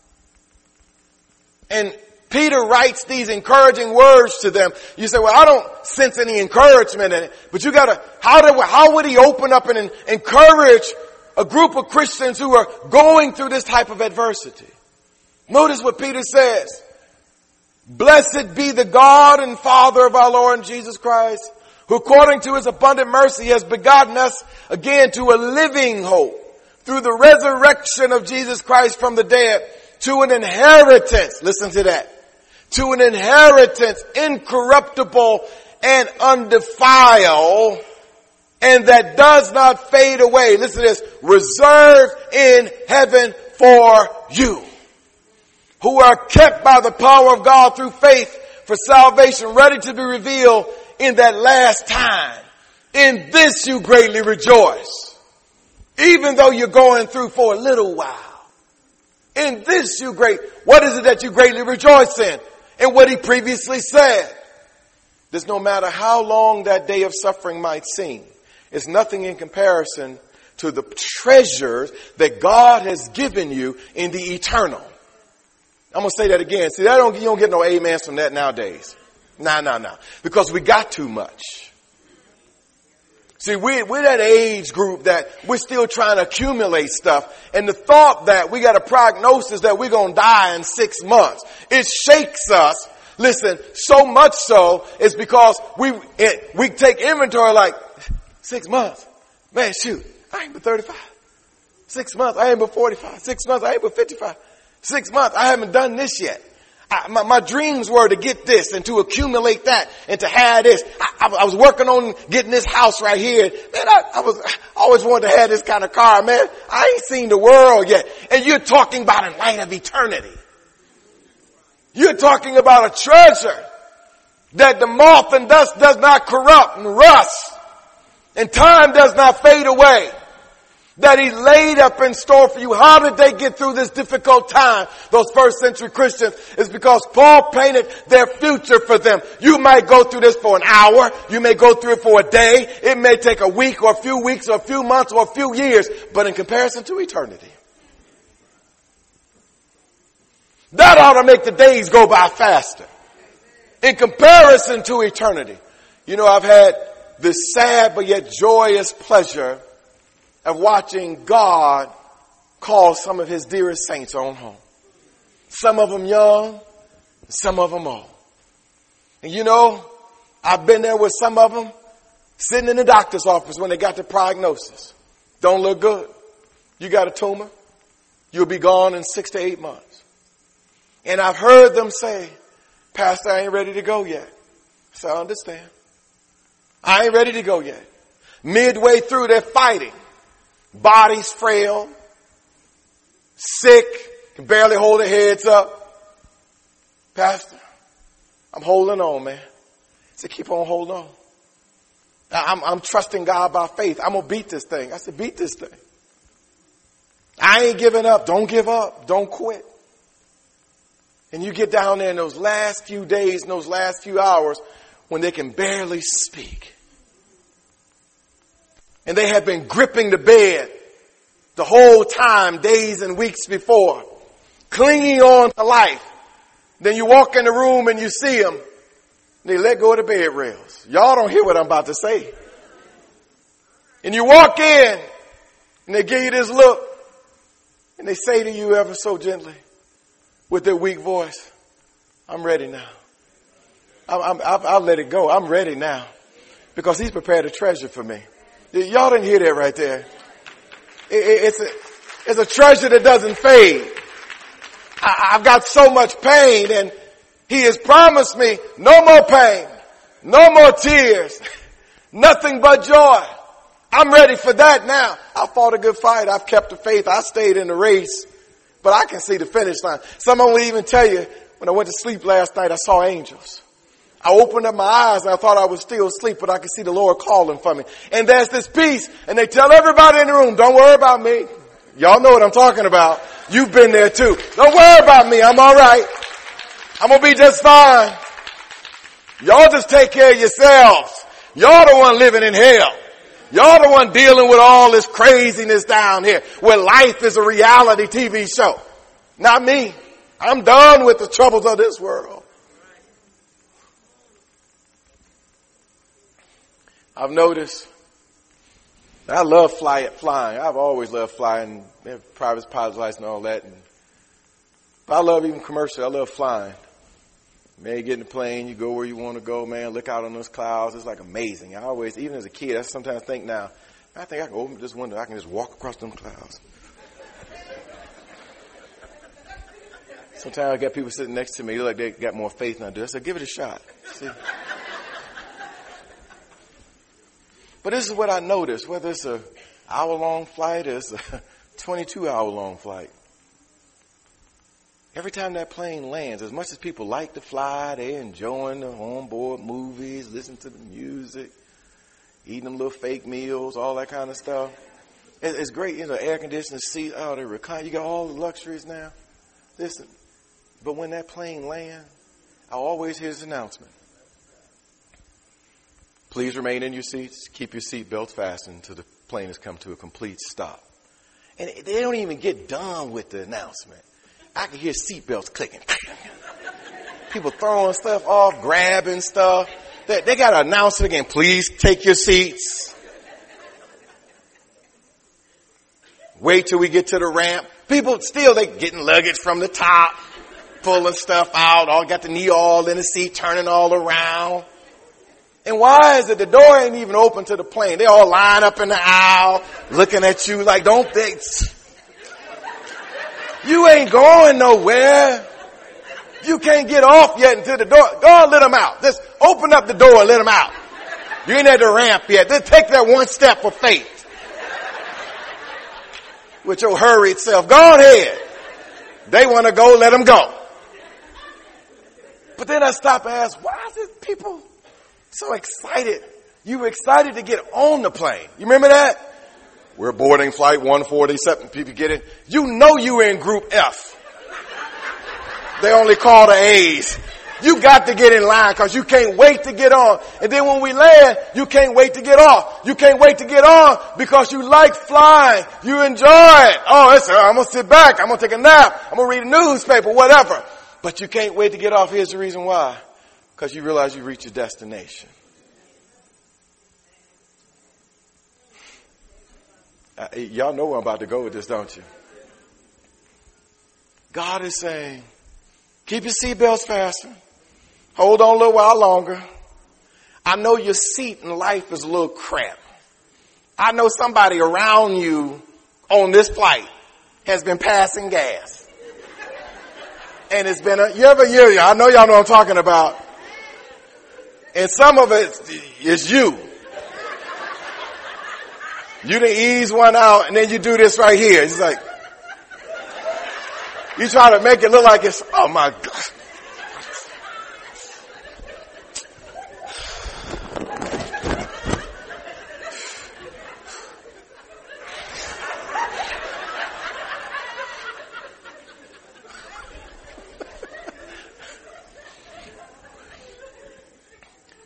And Peter writes these encouraging words to them. You say, well, I don't sense any encouragement in it. But you got to, how do, how would he open up and encourage a group of Christians who are going through this type of adversity? Notice what Peter says. Blessed be the God and Father of our Lord Jesus Christ, who according to his abundant mercy has begotten us again to a living hope through the resurrection of Jesus Christ from the dead, to an inheritance. Listen to that. To an inheritance incorruptible and undefiled, and that does not fade away. Listen to this. Reserved in heaven for you, who are kept by the power of God through faith for salvation, ready to be revealed in that last time. In this you greatly rejoice, even though you're going through for a little while. In this you great, what is it that you greatly rejoice in? And what he previously said. There's no matter how long that day of suffering might seem, it's nothing in comparison to the treasures that God has given you in the eternal. I'm going to say that again. See, that don't, you don't get no amens from that nowadays. Nah, nah, nah. Because we got too much. See, we, we're that age group that we're still trying to accumulate stuff. And the thought that we got a prognosis that we're going to die in six months, it shakes us. Listen, so much so is because we, it, we take inventory like six months. Man, shoot, I ain't but thirty-five. Six months, I ain't but forty-five. Six months, I ain't but fifty-five. Six months, I haven't done this yet. I, my, my dreams were to get this and to accumulate that and to have this. I, I, I was working on getting this house right here. Man, I, I was I always wanted to have this kind of car, man. I ain't seen the world yet. And you're talking about in light of eternity. You're talking about a treasure that the moth and dust does not corrupt and rust, and time does not fade away. That he laid up in store for you. How did they get through this difficult time? Those first century Christians is because Paul painted their future for them. You might go through this for an hour. You may go through it for a day. It may take a week or a few weeks or a few months or a few years. But in comparison to eternity, that ought to make the days go by faster. In comparison to eternity. You know, I've had this sad but yet joyous pleasure of watching God call some of his dearest saints on home. Some of them young, some of them old. And you know, I've been there with some of them sitting in the doctor's office when they got the prognosis. Don't look good. You got a tumor. You'll be gone in six to eight months. And I've heard them say, Pastor, I ain't ready to go yet. So I understand. I ain't ready to go yet. Midway through, they're fighting. Bodies frail, sick, can barely hold their heads up. Pastor, I'm holding on, man. said, keep on holding on. I'm, I'm trusting God by faith. I'm going to beat this thing. I said, beat this thing. I ain't giving up. Don't give up. Don't quit. And you get down there in those last few days, in those last few hours, when they can barely speak. And they have been gripping the bed the whole time, days and weeks before, clinging on to life. Then you walk in the room and you see them. They let go of the bed rails. Y'all don't hear what I'm about to say. And you walk in and they give you this look and they say to you ever so gently with their weak voice, I'm ready now. I'm, I'm, I'll, I'll let it go. I'm ready now because he's prepared a treasure for me. Y'all didn't hear that right there. It, it, it's, a, it's a treasure that doesn't fade. I, I've got so much pain and he has promised me no more pain, no more tears, nothing but joy. I'm ready for that now. I fought a good fight. I've kept the faith. I stayed in the race, but I can see the finish line. Someone will even tell you, when I went to sleep last night, I saw angels. I opened up my eyes and I thought I was still asleep, but I could see the Lord calling for me. And there's this peace, and they tell everybody in the room, don't worry about me. Y'all know what I'm talking about. You've been there too. Don't worry about me. I'm all right. I'm going to be just fine. Y'all just take care of yourselves. Y'all the one living in hell. Y'all the one dealing with all this craziness down here where life is a reality T V show. Not me. I'm done with the troubles of this world. I've noticed I love fly, flying. I've always loved flying, private pilot's license and all that. And, but I love even commercial. I love flying. Man, you get in the plane, you go where you want to go, man, look out on those clouds. It's like amazing. I always, even as a kid, I sometimes think now, I think I can open this window, I can just walk across them clouds. Sometimes I got people sitting next to me, they're like they got more faith than I do. I said, give it a shot. See? But this is what I noticed, whether it's a hour-long flight or it's a twenty-two hour long flight. Every time that plane lands, as much as people like to fly, they're enjoying the onboard movies, listening to the music, eating them little fake meals, all that kind of stuff. It's great, you know, air conditioning seat, oh, they're reclining. You got all the luxuries now. Listen, but when that plane lands, I always hear this announcement. Please remain in your seats. Keep your seat belts fastened until the plane has come to a complete stop. And they don't even get done with the announcement. I can hear seatbelts clicking. People throwing stuff off, grabbing stuff. They, they got to announce it again. Please take your seats. Wait till we get to the ramp. People still, they getting luggage from the top, pulling stuff out. All got the knee all in the seat, turning all around. And why is it the door ain't even open to the plane? They all line up in the aisle, looking at you like, don't think. You ain't going nowhere. You can't get off yet until the door. Go on, let them out. Just open up the door and let them out. You ain't at the ramp yet. Just take that one step of faith. With your hurried self. Go on ahead. They want to go, let them go. But then I stop and ask, why is it people so excited? You were excited to get on the plane. You remember that? We're boarding flight one forty-seven. People get in. You know you were in group F. They only call the A's. You got to get in line because you can't wait to get on. And then when we land, you can't wait to get off. You can't wait to get on because you like flying. You enjoy it. Oh, it's, I'm going to sit back. I'm going to take a nap. I'm going to read a newspaper, whatever. But you can't wait to get off. Here's the reason why. Because you realize you reach your destination. Uh, y'all know where I'm about to go with this, don't you? God is saying, keep your seatbelts fastened. Hold on a little while longer. I know your seat in life is a little cramped. I know somebody around you on this flight has been passing gas. And it's been a, you ever hear you? I know y'all know what I'm talking about. And some of it is you. You done ease one out and then you do this right here. It's like, you try to make it look like it's, oh my God.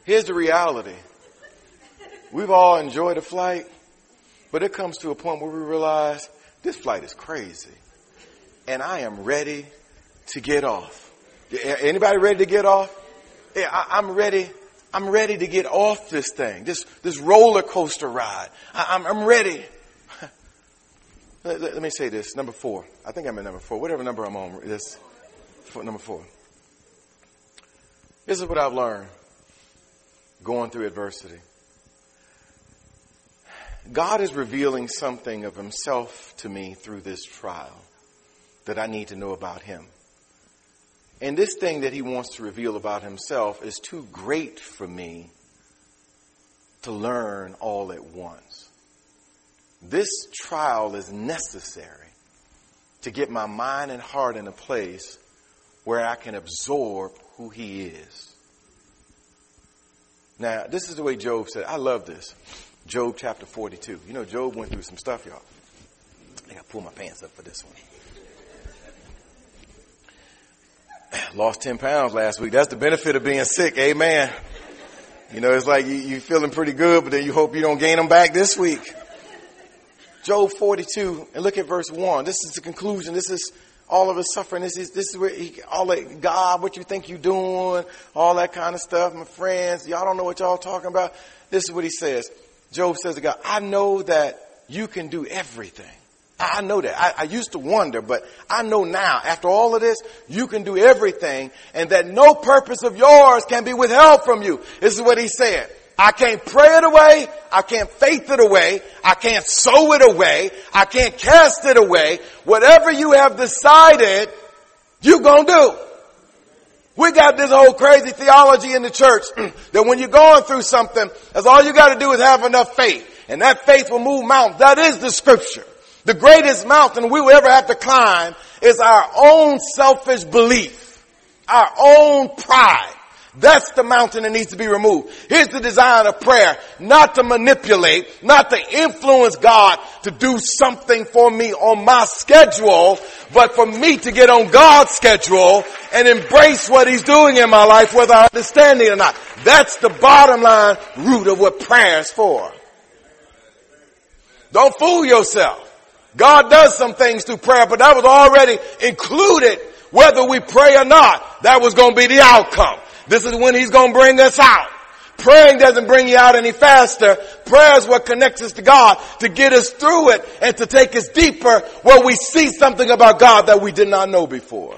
Here's the reality. We've all enjoyed a flight, but it comes to a point where we realize this flight is crazy. And I am ready to get off. Anybody ready to get off? Yeah, I, I'm ready. I'm ready to get off this thing, this this roller coaster ride. I, I'm, I'm ready. let, let, let me say this. Number four. I think I'm at number four. Whatever number I'm on. This number four. This is what I've learned going through adversity. God is revealing something of himself to me through this trial that I need to know about him. And this thing that he wants to reveal about himself is too great for me to learn all at once. This trial is necessary to get my mind and heart in a place where I can absorb who he is. Now, this is the way Job said. I love this. Job chapter forty-two. You know, Job went through some stuff, y'all. I got to pull my pants up for this one. Lost ten pounds last week. That's the benefit of being sick. Amen. You know, it's like you, you're feeling pretty good, but then you hope you don't gain them back this week. Job forty-two, and look at verse one. This is the conclusion. This is all of his suffering. This is, this is where he, all that, God, what you think you're doing, all that kind of stuff. My friends, y'all don't know what y'all talking about. This is what he says. Job says to God, I know that you can do everything. I know that. I, I used to wonder, but I know now, after all of this, you can do everything, and that no purpose of yours can be withheld from you. This is what he said. I can't pray it away. I can't faith it away. I can't sow it away. I can't cast it away. Whatever you have decided, you're going to do. We got this whole crazy theology in the church that when you're going through something, that's all you got to do is have enough faith. And that faith will move mountains. That is the scripture. The greatest mountain we will ever have to climb is our own selfish belief, our own pride. That's the mountain that needs to be removed. Here's the design of prayer. Not to manipulate, not to influence God to do something for me on my schedule, but for me to get on God's schedule and embrace what he's doing in my life, whether I understand it or not. That's the bottom line root of what prayer is for. Don't fool yourself. God does some things through prayer, but that was already included whether we pray or not. That was going to be the outcome. This is when he's going to bring us out. Praying doesn't bring you out any faster. Prayer is what connects us to God to get us through it and to take us deeper where we see something about God that we did not know before.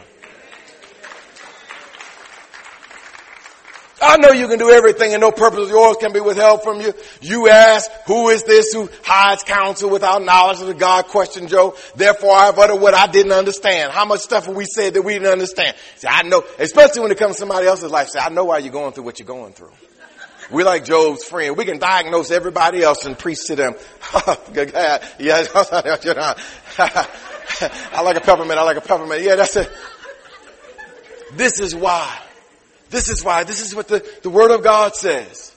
I know you can do everything and no purpose of yours can be withheld from you. You ask, who is this who hides counsel without knowledge of the God? Question Job. Therefore I have uttered what I didn't understand. How much stuff have we said that we didn't understand? See, I know, especially when it comes to somebody else's life. Say, I know why you're going through what you're going through. We like Job's friend. We can diagnose everybody else and preach to them. Yeah, I like a peppermint. I like a peppermint. Yeah, that's it. This is why. This is why. This is what the, the Word of God says.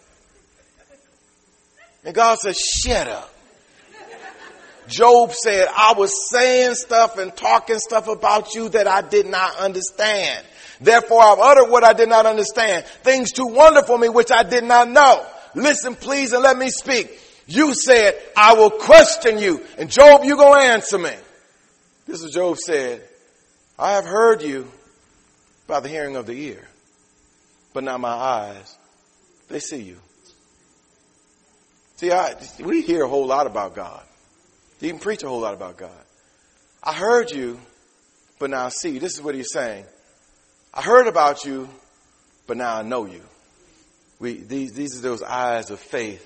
And God says, shut up. Job said, I was saying stuff and talking stuff about you that I did not understand. Therefore, I've uttered what I did not understand. Things too wonderful for me which I did not know. Listen, please, and let me speak. You said, I will question you. And Job, you going to answer me. This is what Job said. I have heard you by the hearing of the ear. But now my eyes, they see you. See, I, we hear a whole lot about God. You can preach a whole lot about God. I heard you, but now I see you. This is what he's saying. I heard about you, but now I know you. We, these, these are those eyes of faith.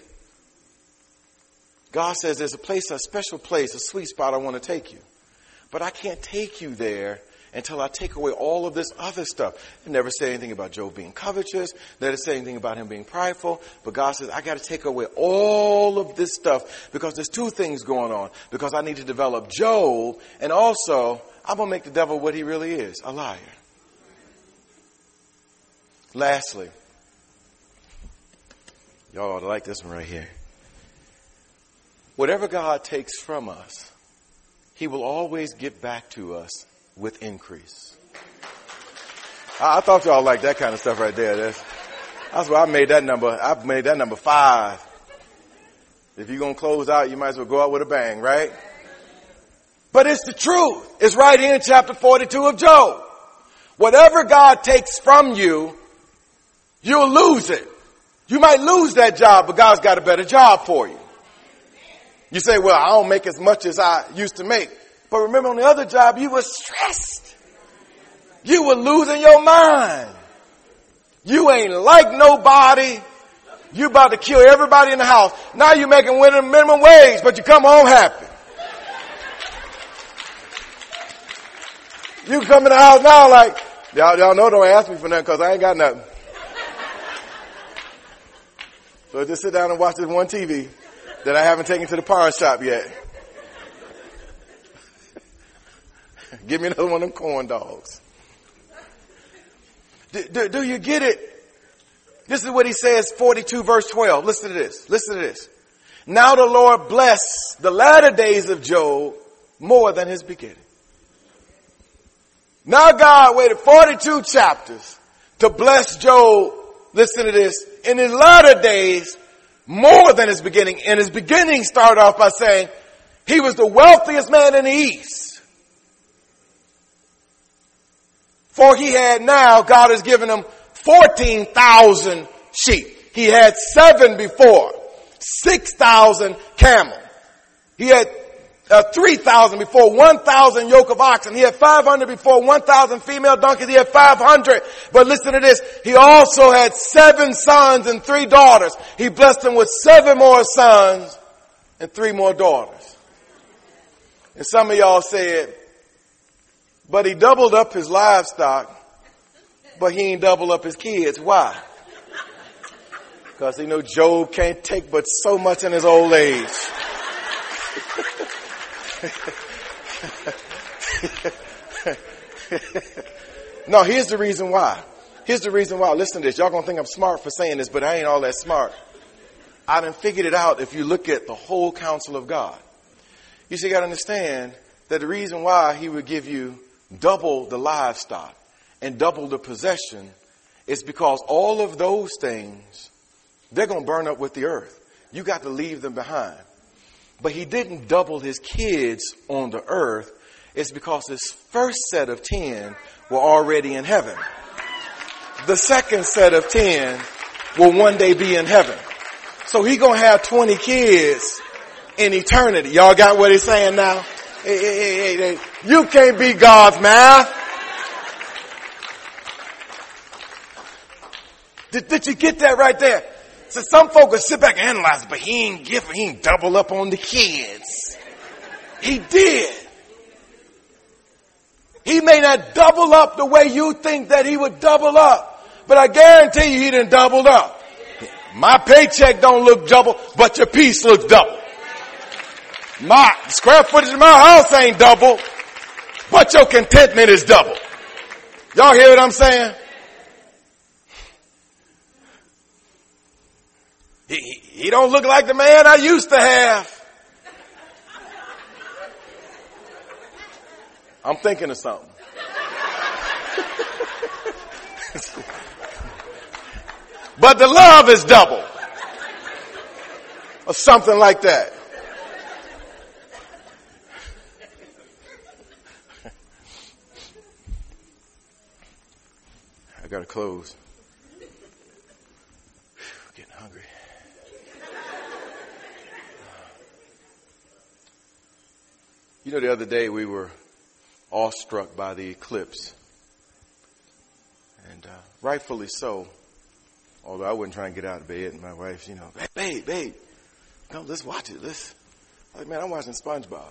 God says there's a place, a special place, a sweet spot I want to take you. But I can't take you there until I take away all of this other stuff. It never said anything about Job being covetous. Never said anything about him being prideful. But God says, I got to take away all of this stuff because there's two things going on. Because I need to develop Job, and also I'm going to make the devil what he really is, a liar. Lastly, y'all ought to like this one right here. Whatever God takes from us, he will always give back to us with increase. I thought y'all liked that kind of stuff right there. That's, That's why I made that number. I made that number five. If you're going to close out, you might as well go out with a bang, right? But it's the truth. It's right here in chapter forty-two of Job. Whatever God takes from you, you'll lose it. You might lose that job, but God's got a better job for you. You say, well, I don't make as much as I used to make. But remember, on the other job, you were stressed. You were losing your mind. You ain't like nobody. You about to kill everybody in the house. Now you're making minimum wage, but you come home happy. You come in the house now like, y'all, y'all know don't ask me for nothing because I ain't got nothing. So just sit down and watch this one T V that I haven't taken to the pawn shop yet. Give me another one of them corn dogs. Do, do, do you get it? This is what he says, forty-two verse twelve. Listen to this. Listen to this. Now the Lord bless the latter days of Job more than his beginning. Now God waited forty-two chapters to bless Job. Listen to this. In his latter days, more than his beginning. And his beginning started off by saying he was the wealthiest man in the East. For he had now, God has given him fourteen thousand sheep. He had seven before. six thousand camel. He had uh, three thousand before, one thousand yoke of oxen. He had five hundred before, one thousand female donkeys. He had five hundred. But listen to this. He also had seven sons and three daughters. He blessed them with seven more sons and three more daughters. And some of y'all said, but he doubled up his livestock, but he ain't double up his kids. Why? Because he knew Job can't take but so much in his old age. No, here's the reason why. Here's the reason why. Listen to this. Y'all gonna think I'm smart for saying this, but I ain't all that smart. I done figured it out if you look at the whole counsel of God. You see, you gotta understand that the reason why he would give you double the livestock and double the possession is because all of those things, they're going to burn up with the earth. You got to leave them behind. But he didn't double his kids on the earth. It's because his first set of ten were already in heaven. The second set of ten will one day be in heaven. So he going to have twenty kids in eternity. Y'all got what he's saying now? Hey, hey, hey, hey, hey. You can't be God's math. Did, did you get that right there? So some folks will sit back and analyze it, but he ain't give, he ain't double up on the kids. He did. He may not double up the way you think that he would double up, but I guarantee you he didn't double up. My paycheck don't look double, but your peace looks double. My square footage of my house ain't double, but your contentment is double. Y'all hear what I'm saying? He, he don't look like the man I used to have. I'm thinking of something. But the love is double. Or something like that. I gotta close. Getting hungry. You know, the other day we were awestruck by the eclipse. And uh, rightfully so. Although I wasn't trying to get out of bed. And my wife, you know, hey, babe, babe, come, let's watch it. Let's. I'm like, man, I'm watching SpongeBob.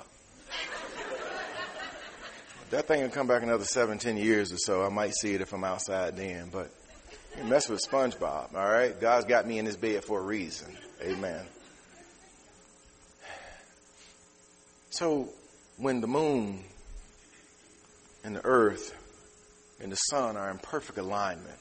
That thing will come back another seven, ten years or so. I might see it if I'm outside then. But you mess with SpongeBob, all right? God's got me in this bed for a reason. Amen. So when the moon and the earth and the sun are in perfect alignment,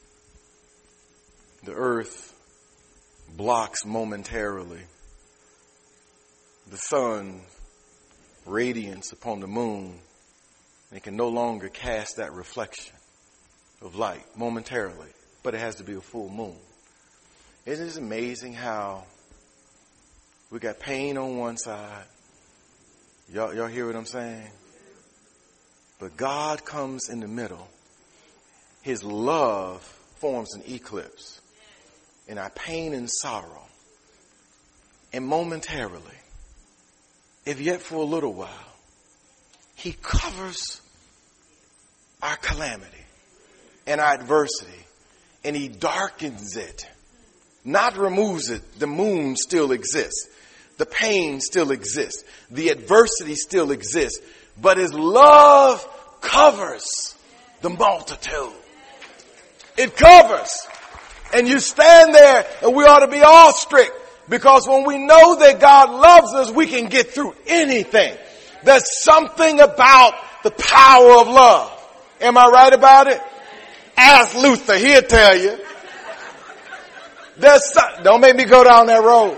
the earth blocks momentarily the sun radiance upon the moon, and it can no longer cast that reflection of light momentarily. but it has to be a full moon. Isn't it amazing how we got pain on one side? Y'all, y'all hear what I'm saying? But God comes in the middle. His love forms an eclipse in our pain and sorrow. And momentarily, if yet for a little while, he covers our calamity and our adversity, and he darkens it. Not removes it. The moon still exists. The pain still exists. The adversity still exists. But his love covers the multitude. It covers. And you stand there, and we ought to be awestruck, because when we know that God loves us, we can get through anything. There's something about the power of love. Am I right about it? Ask Luther, he'll tell you. There's some, don't make me go down that road.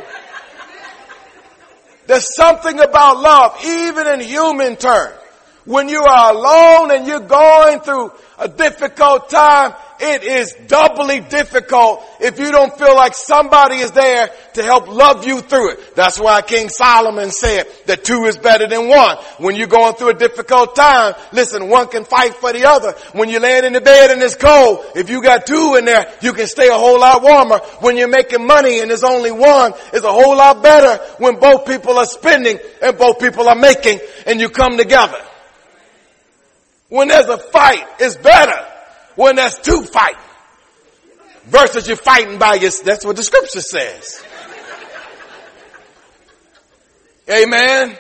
There's something about love, even in human terms. When you are alone and you're going through a difficult time, it is doubly difficult if you don't feel like somebody is there to help love you through it. That's why King Solomon said that two is better than one. When you're going through a difficult time, listen, one can fight for the other. When you're laying in the bed and it's cold, if you got two in there, you can stay a whole lot warmer. When you're making money and there's only one, it's a whole lot better when both people are spending and both people are making and you come together. When there's a fight, it's better when there's two fighting versus you're fighting by yourself. That's what the scripture says. Amen.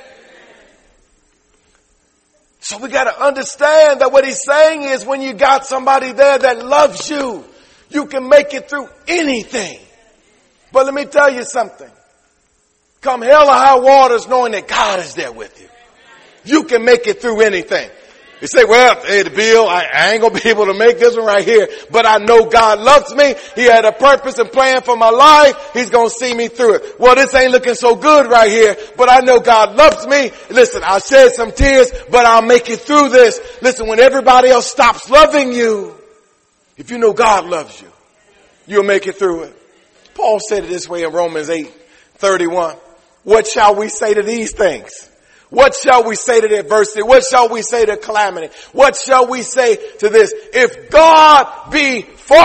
So we got to understand that what he's saying is when you got somebody there that loves you, you can make it through anything. But let me tell you something. Come hell or high waters, knowing that God is there with you, you can make it through anything. You say, well, hey, the bill, I, I ain't going to be able to make this one right here, but I know God loves me. He had a purpose and plan for my life. He's going to see me through it. Well, this ain't looking so good right here, but I know God loves me. Listen, I'll shed some tears, but I'll make it through this. Listen, when everybody else stops loving you, if you know God loves you, you'll make it through it. Paul said it this way in Romans eight thirty-one. What shall we say to these things? What shall we say to the adversity? What shall we say to calamity? What shall we say to this? If God be for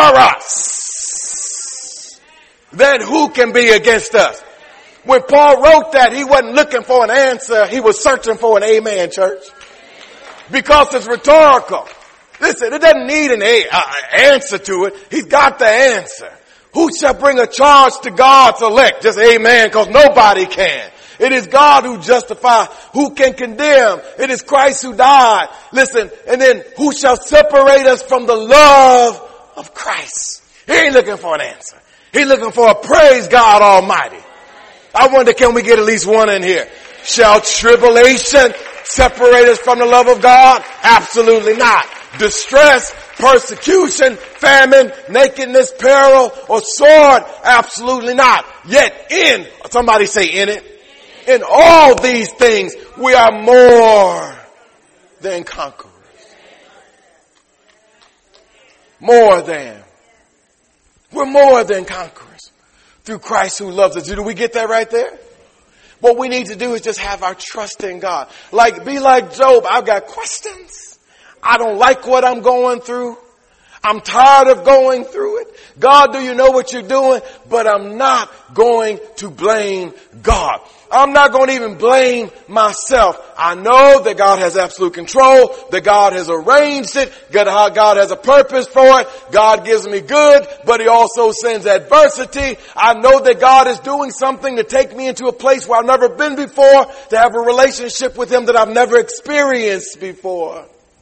us, then who can be against us? When Paul wrote that, he wasn't looking for an answer. He was searching for an amen, church. Because it's rhetorical. Listen, it doesn't need an a- uh, answer to it. He's got the answer. Who shall bring a charge to God's elect? Just amen, because nobody can. It is God who justifies. Who can condemn? It is Christ who died. Listen, and then who shall separate us from the love of Christ? He ain't looking for an answer. He's looking for a praise God Almighty. I wonder, can we get at least one in here? Shall tribulation separate us from the love of God? Absolutely not. Distress, persecution, famine, nakedness, peril, or sword? Absolutely not. Yet in, somebody say in it. In all these things, we are more than conquerors. More than. We're more than conquerors through Christ who loves us. Do we get that right there? What we need to do is just have our trust in God. Like, be like Job. I've got questions. I don't like what I'm going through. I'm tired of going through it. God, do you know what you're doing? But I'm not going to blame God. I'm not going to even blame myself. I know that God has absolute control, that God has arranged it, that God has a purpose for it. God gives me good, but he also sends adversity. I know that God is doing something to take me into a place where I've never been before, to have a relationship with him that I've never experienced before.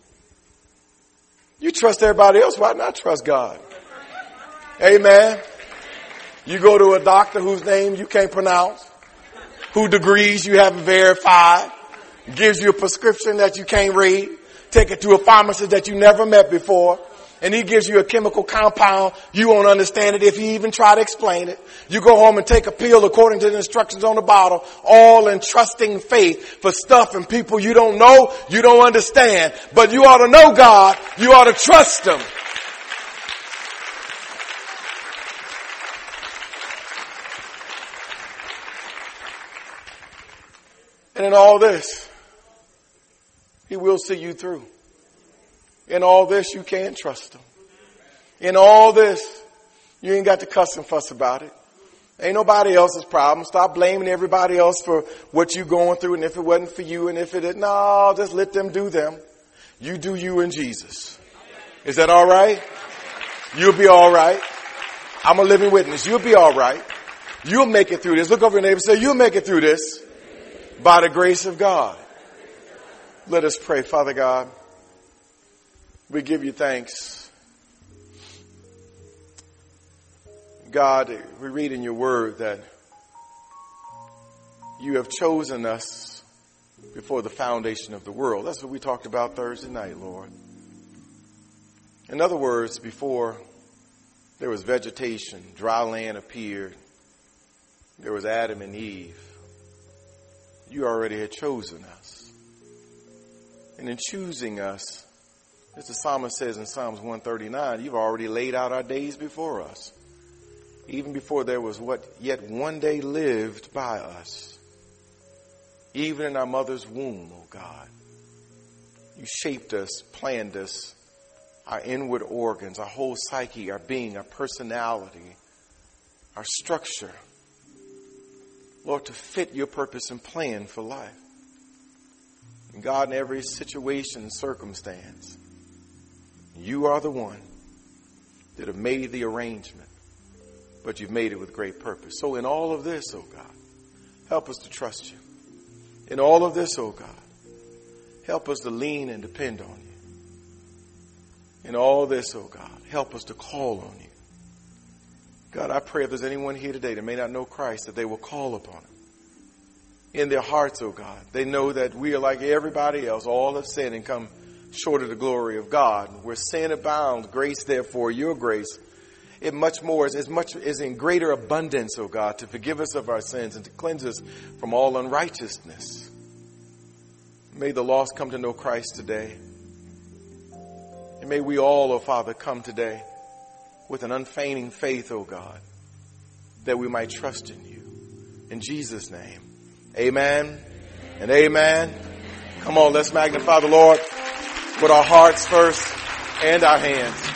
You trust everybody else, why not trust God? Amen. You go to a doctor whose name you can't pronounce, whose degrees you haven't verified, gives you a prescription that you can't read, take it to a pharmacist that you never met before, and he gives you a chemical compound. You won't understand it if he even try to explain it. You go home and take a pill according to the instructions on the bottle, all in trusting faith for stuff and people you don't know, you don't understand. But you ought to know God. You ought to trust him. And in all this, he will see you through. In all this, you can trust him. In all this, you ain't got to cuss and fuss about it. Ain't nobody else's problem. Stop blaming everybody else for what you're going through, and if it wasn't for you, and if it is, no, just let them do them. You do you and Jesus. Is that all right? You'll be all right. I'm a living witness. You'll be all right. You'll make it through this. Look over your neighbor and say, you'll make it through this by the grace of God. Let us pray. Father God, we give you thanks. God, we read in your word that you have chosen us before the foundation of the world. That's what we talked about Thursday night, Lord. In other words, before there was vegetation, dry land appeared, there was Adam and Eve, you already had chosen us. And in choosing us, as the psalmist says in Psalms one thirty-nine, you've already laid out our days before us. Even before there was what yet one day lived by us. Even in our mother's womb, oh God. You shaped us, planned us, our inward organs, our whole psyche, our being, our personality, our structure. Lord, to fit your purpose and plan for life. And God, in every situation and circumstance, you are the one that have made the arrangement. But you've made it with great purpose. So in all of this, oh God, help us to trust you. In all of this, oh God, help us to lean and depend on you. In all this, oh God, help us to call on you. God, I pray if there's anyone here today that may not know Christ, that they will call upon him. In their hearts, oh God, they know that we are like everybody else. All have sinned and come short of the glory of God. Where sin abounds, grace therefore, your grace, it much more is as much is in greater abundance, oh God, to forgive us of our sins and to cleanse us from all unrighteousness. May the lost come to know Christ today. And may we all, oh Father, come today with an unfeigned faith, oh God, that we might trust in you. In Jesus' name, amen and amen. Come on, let's magnify the Lord with our hearts first and our hands.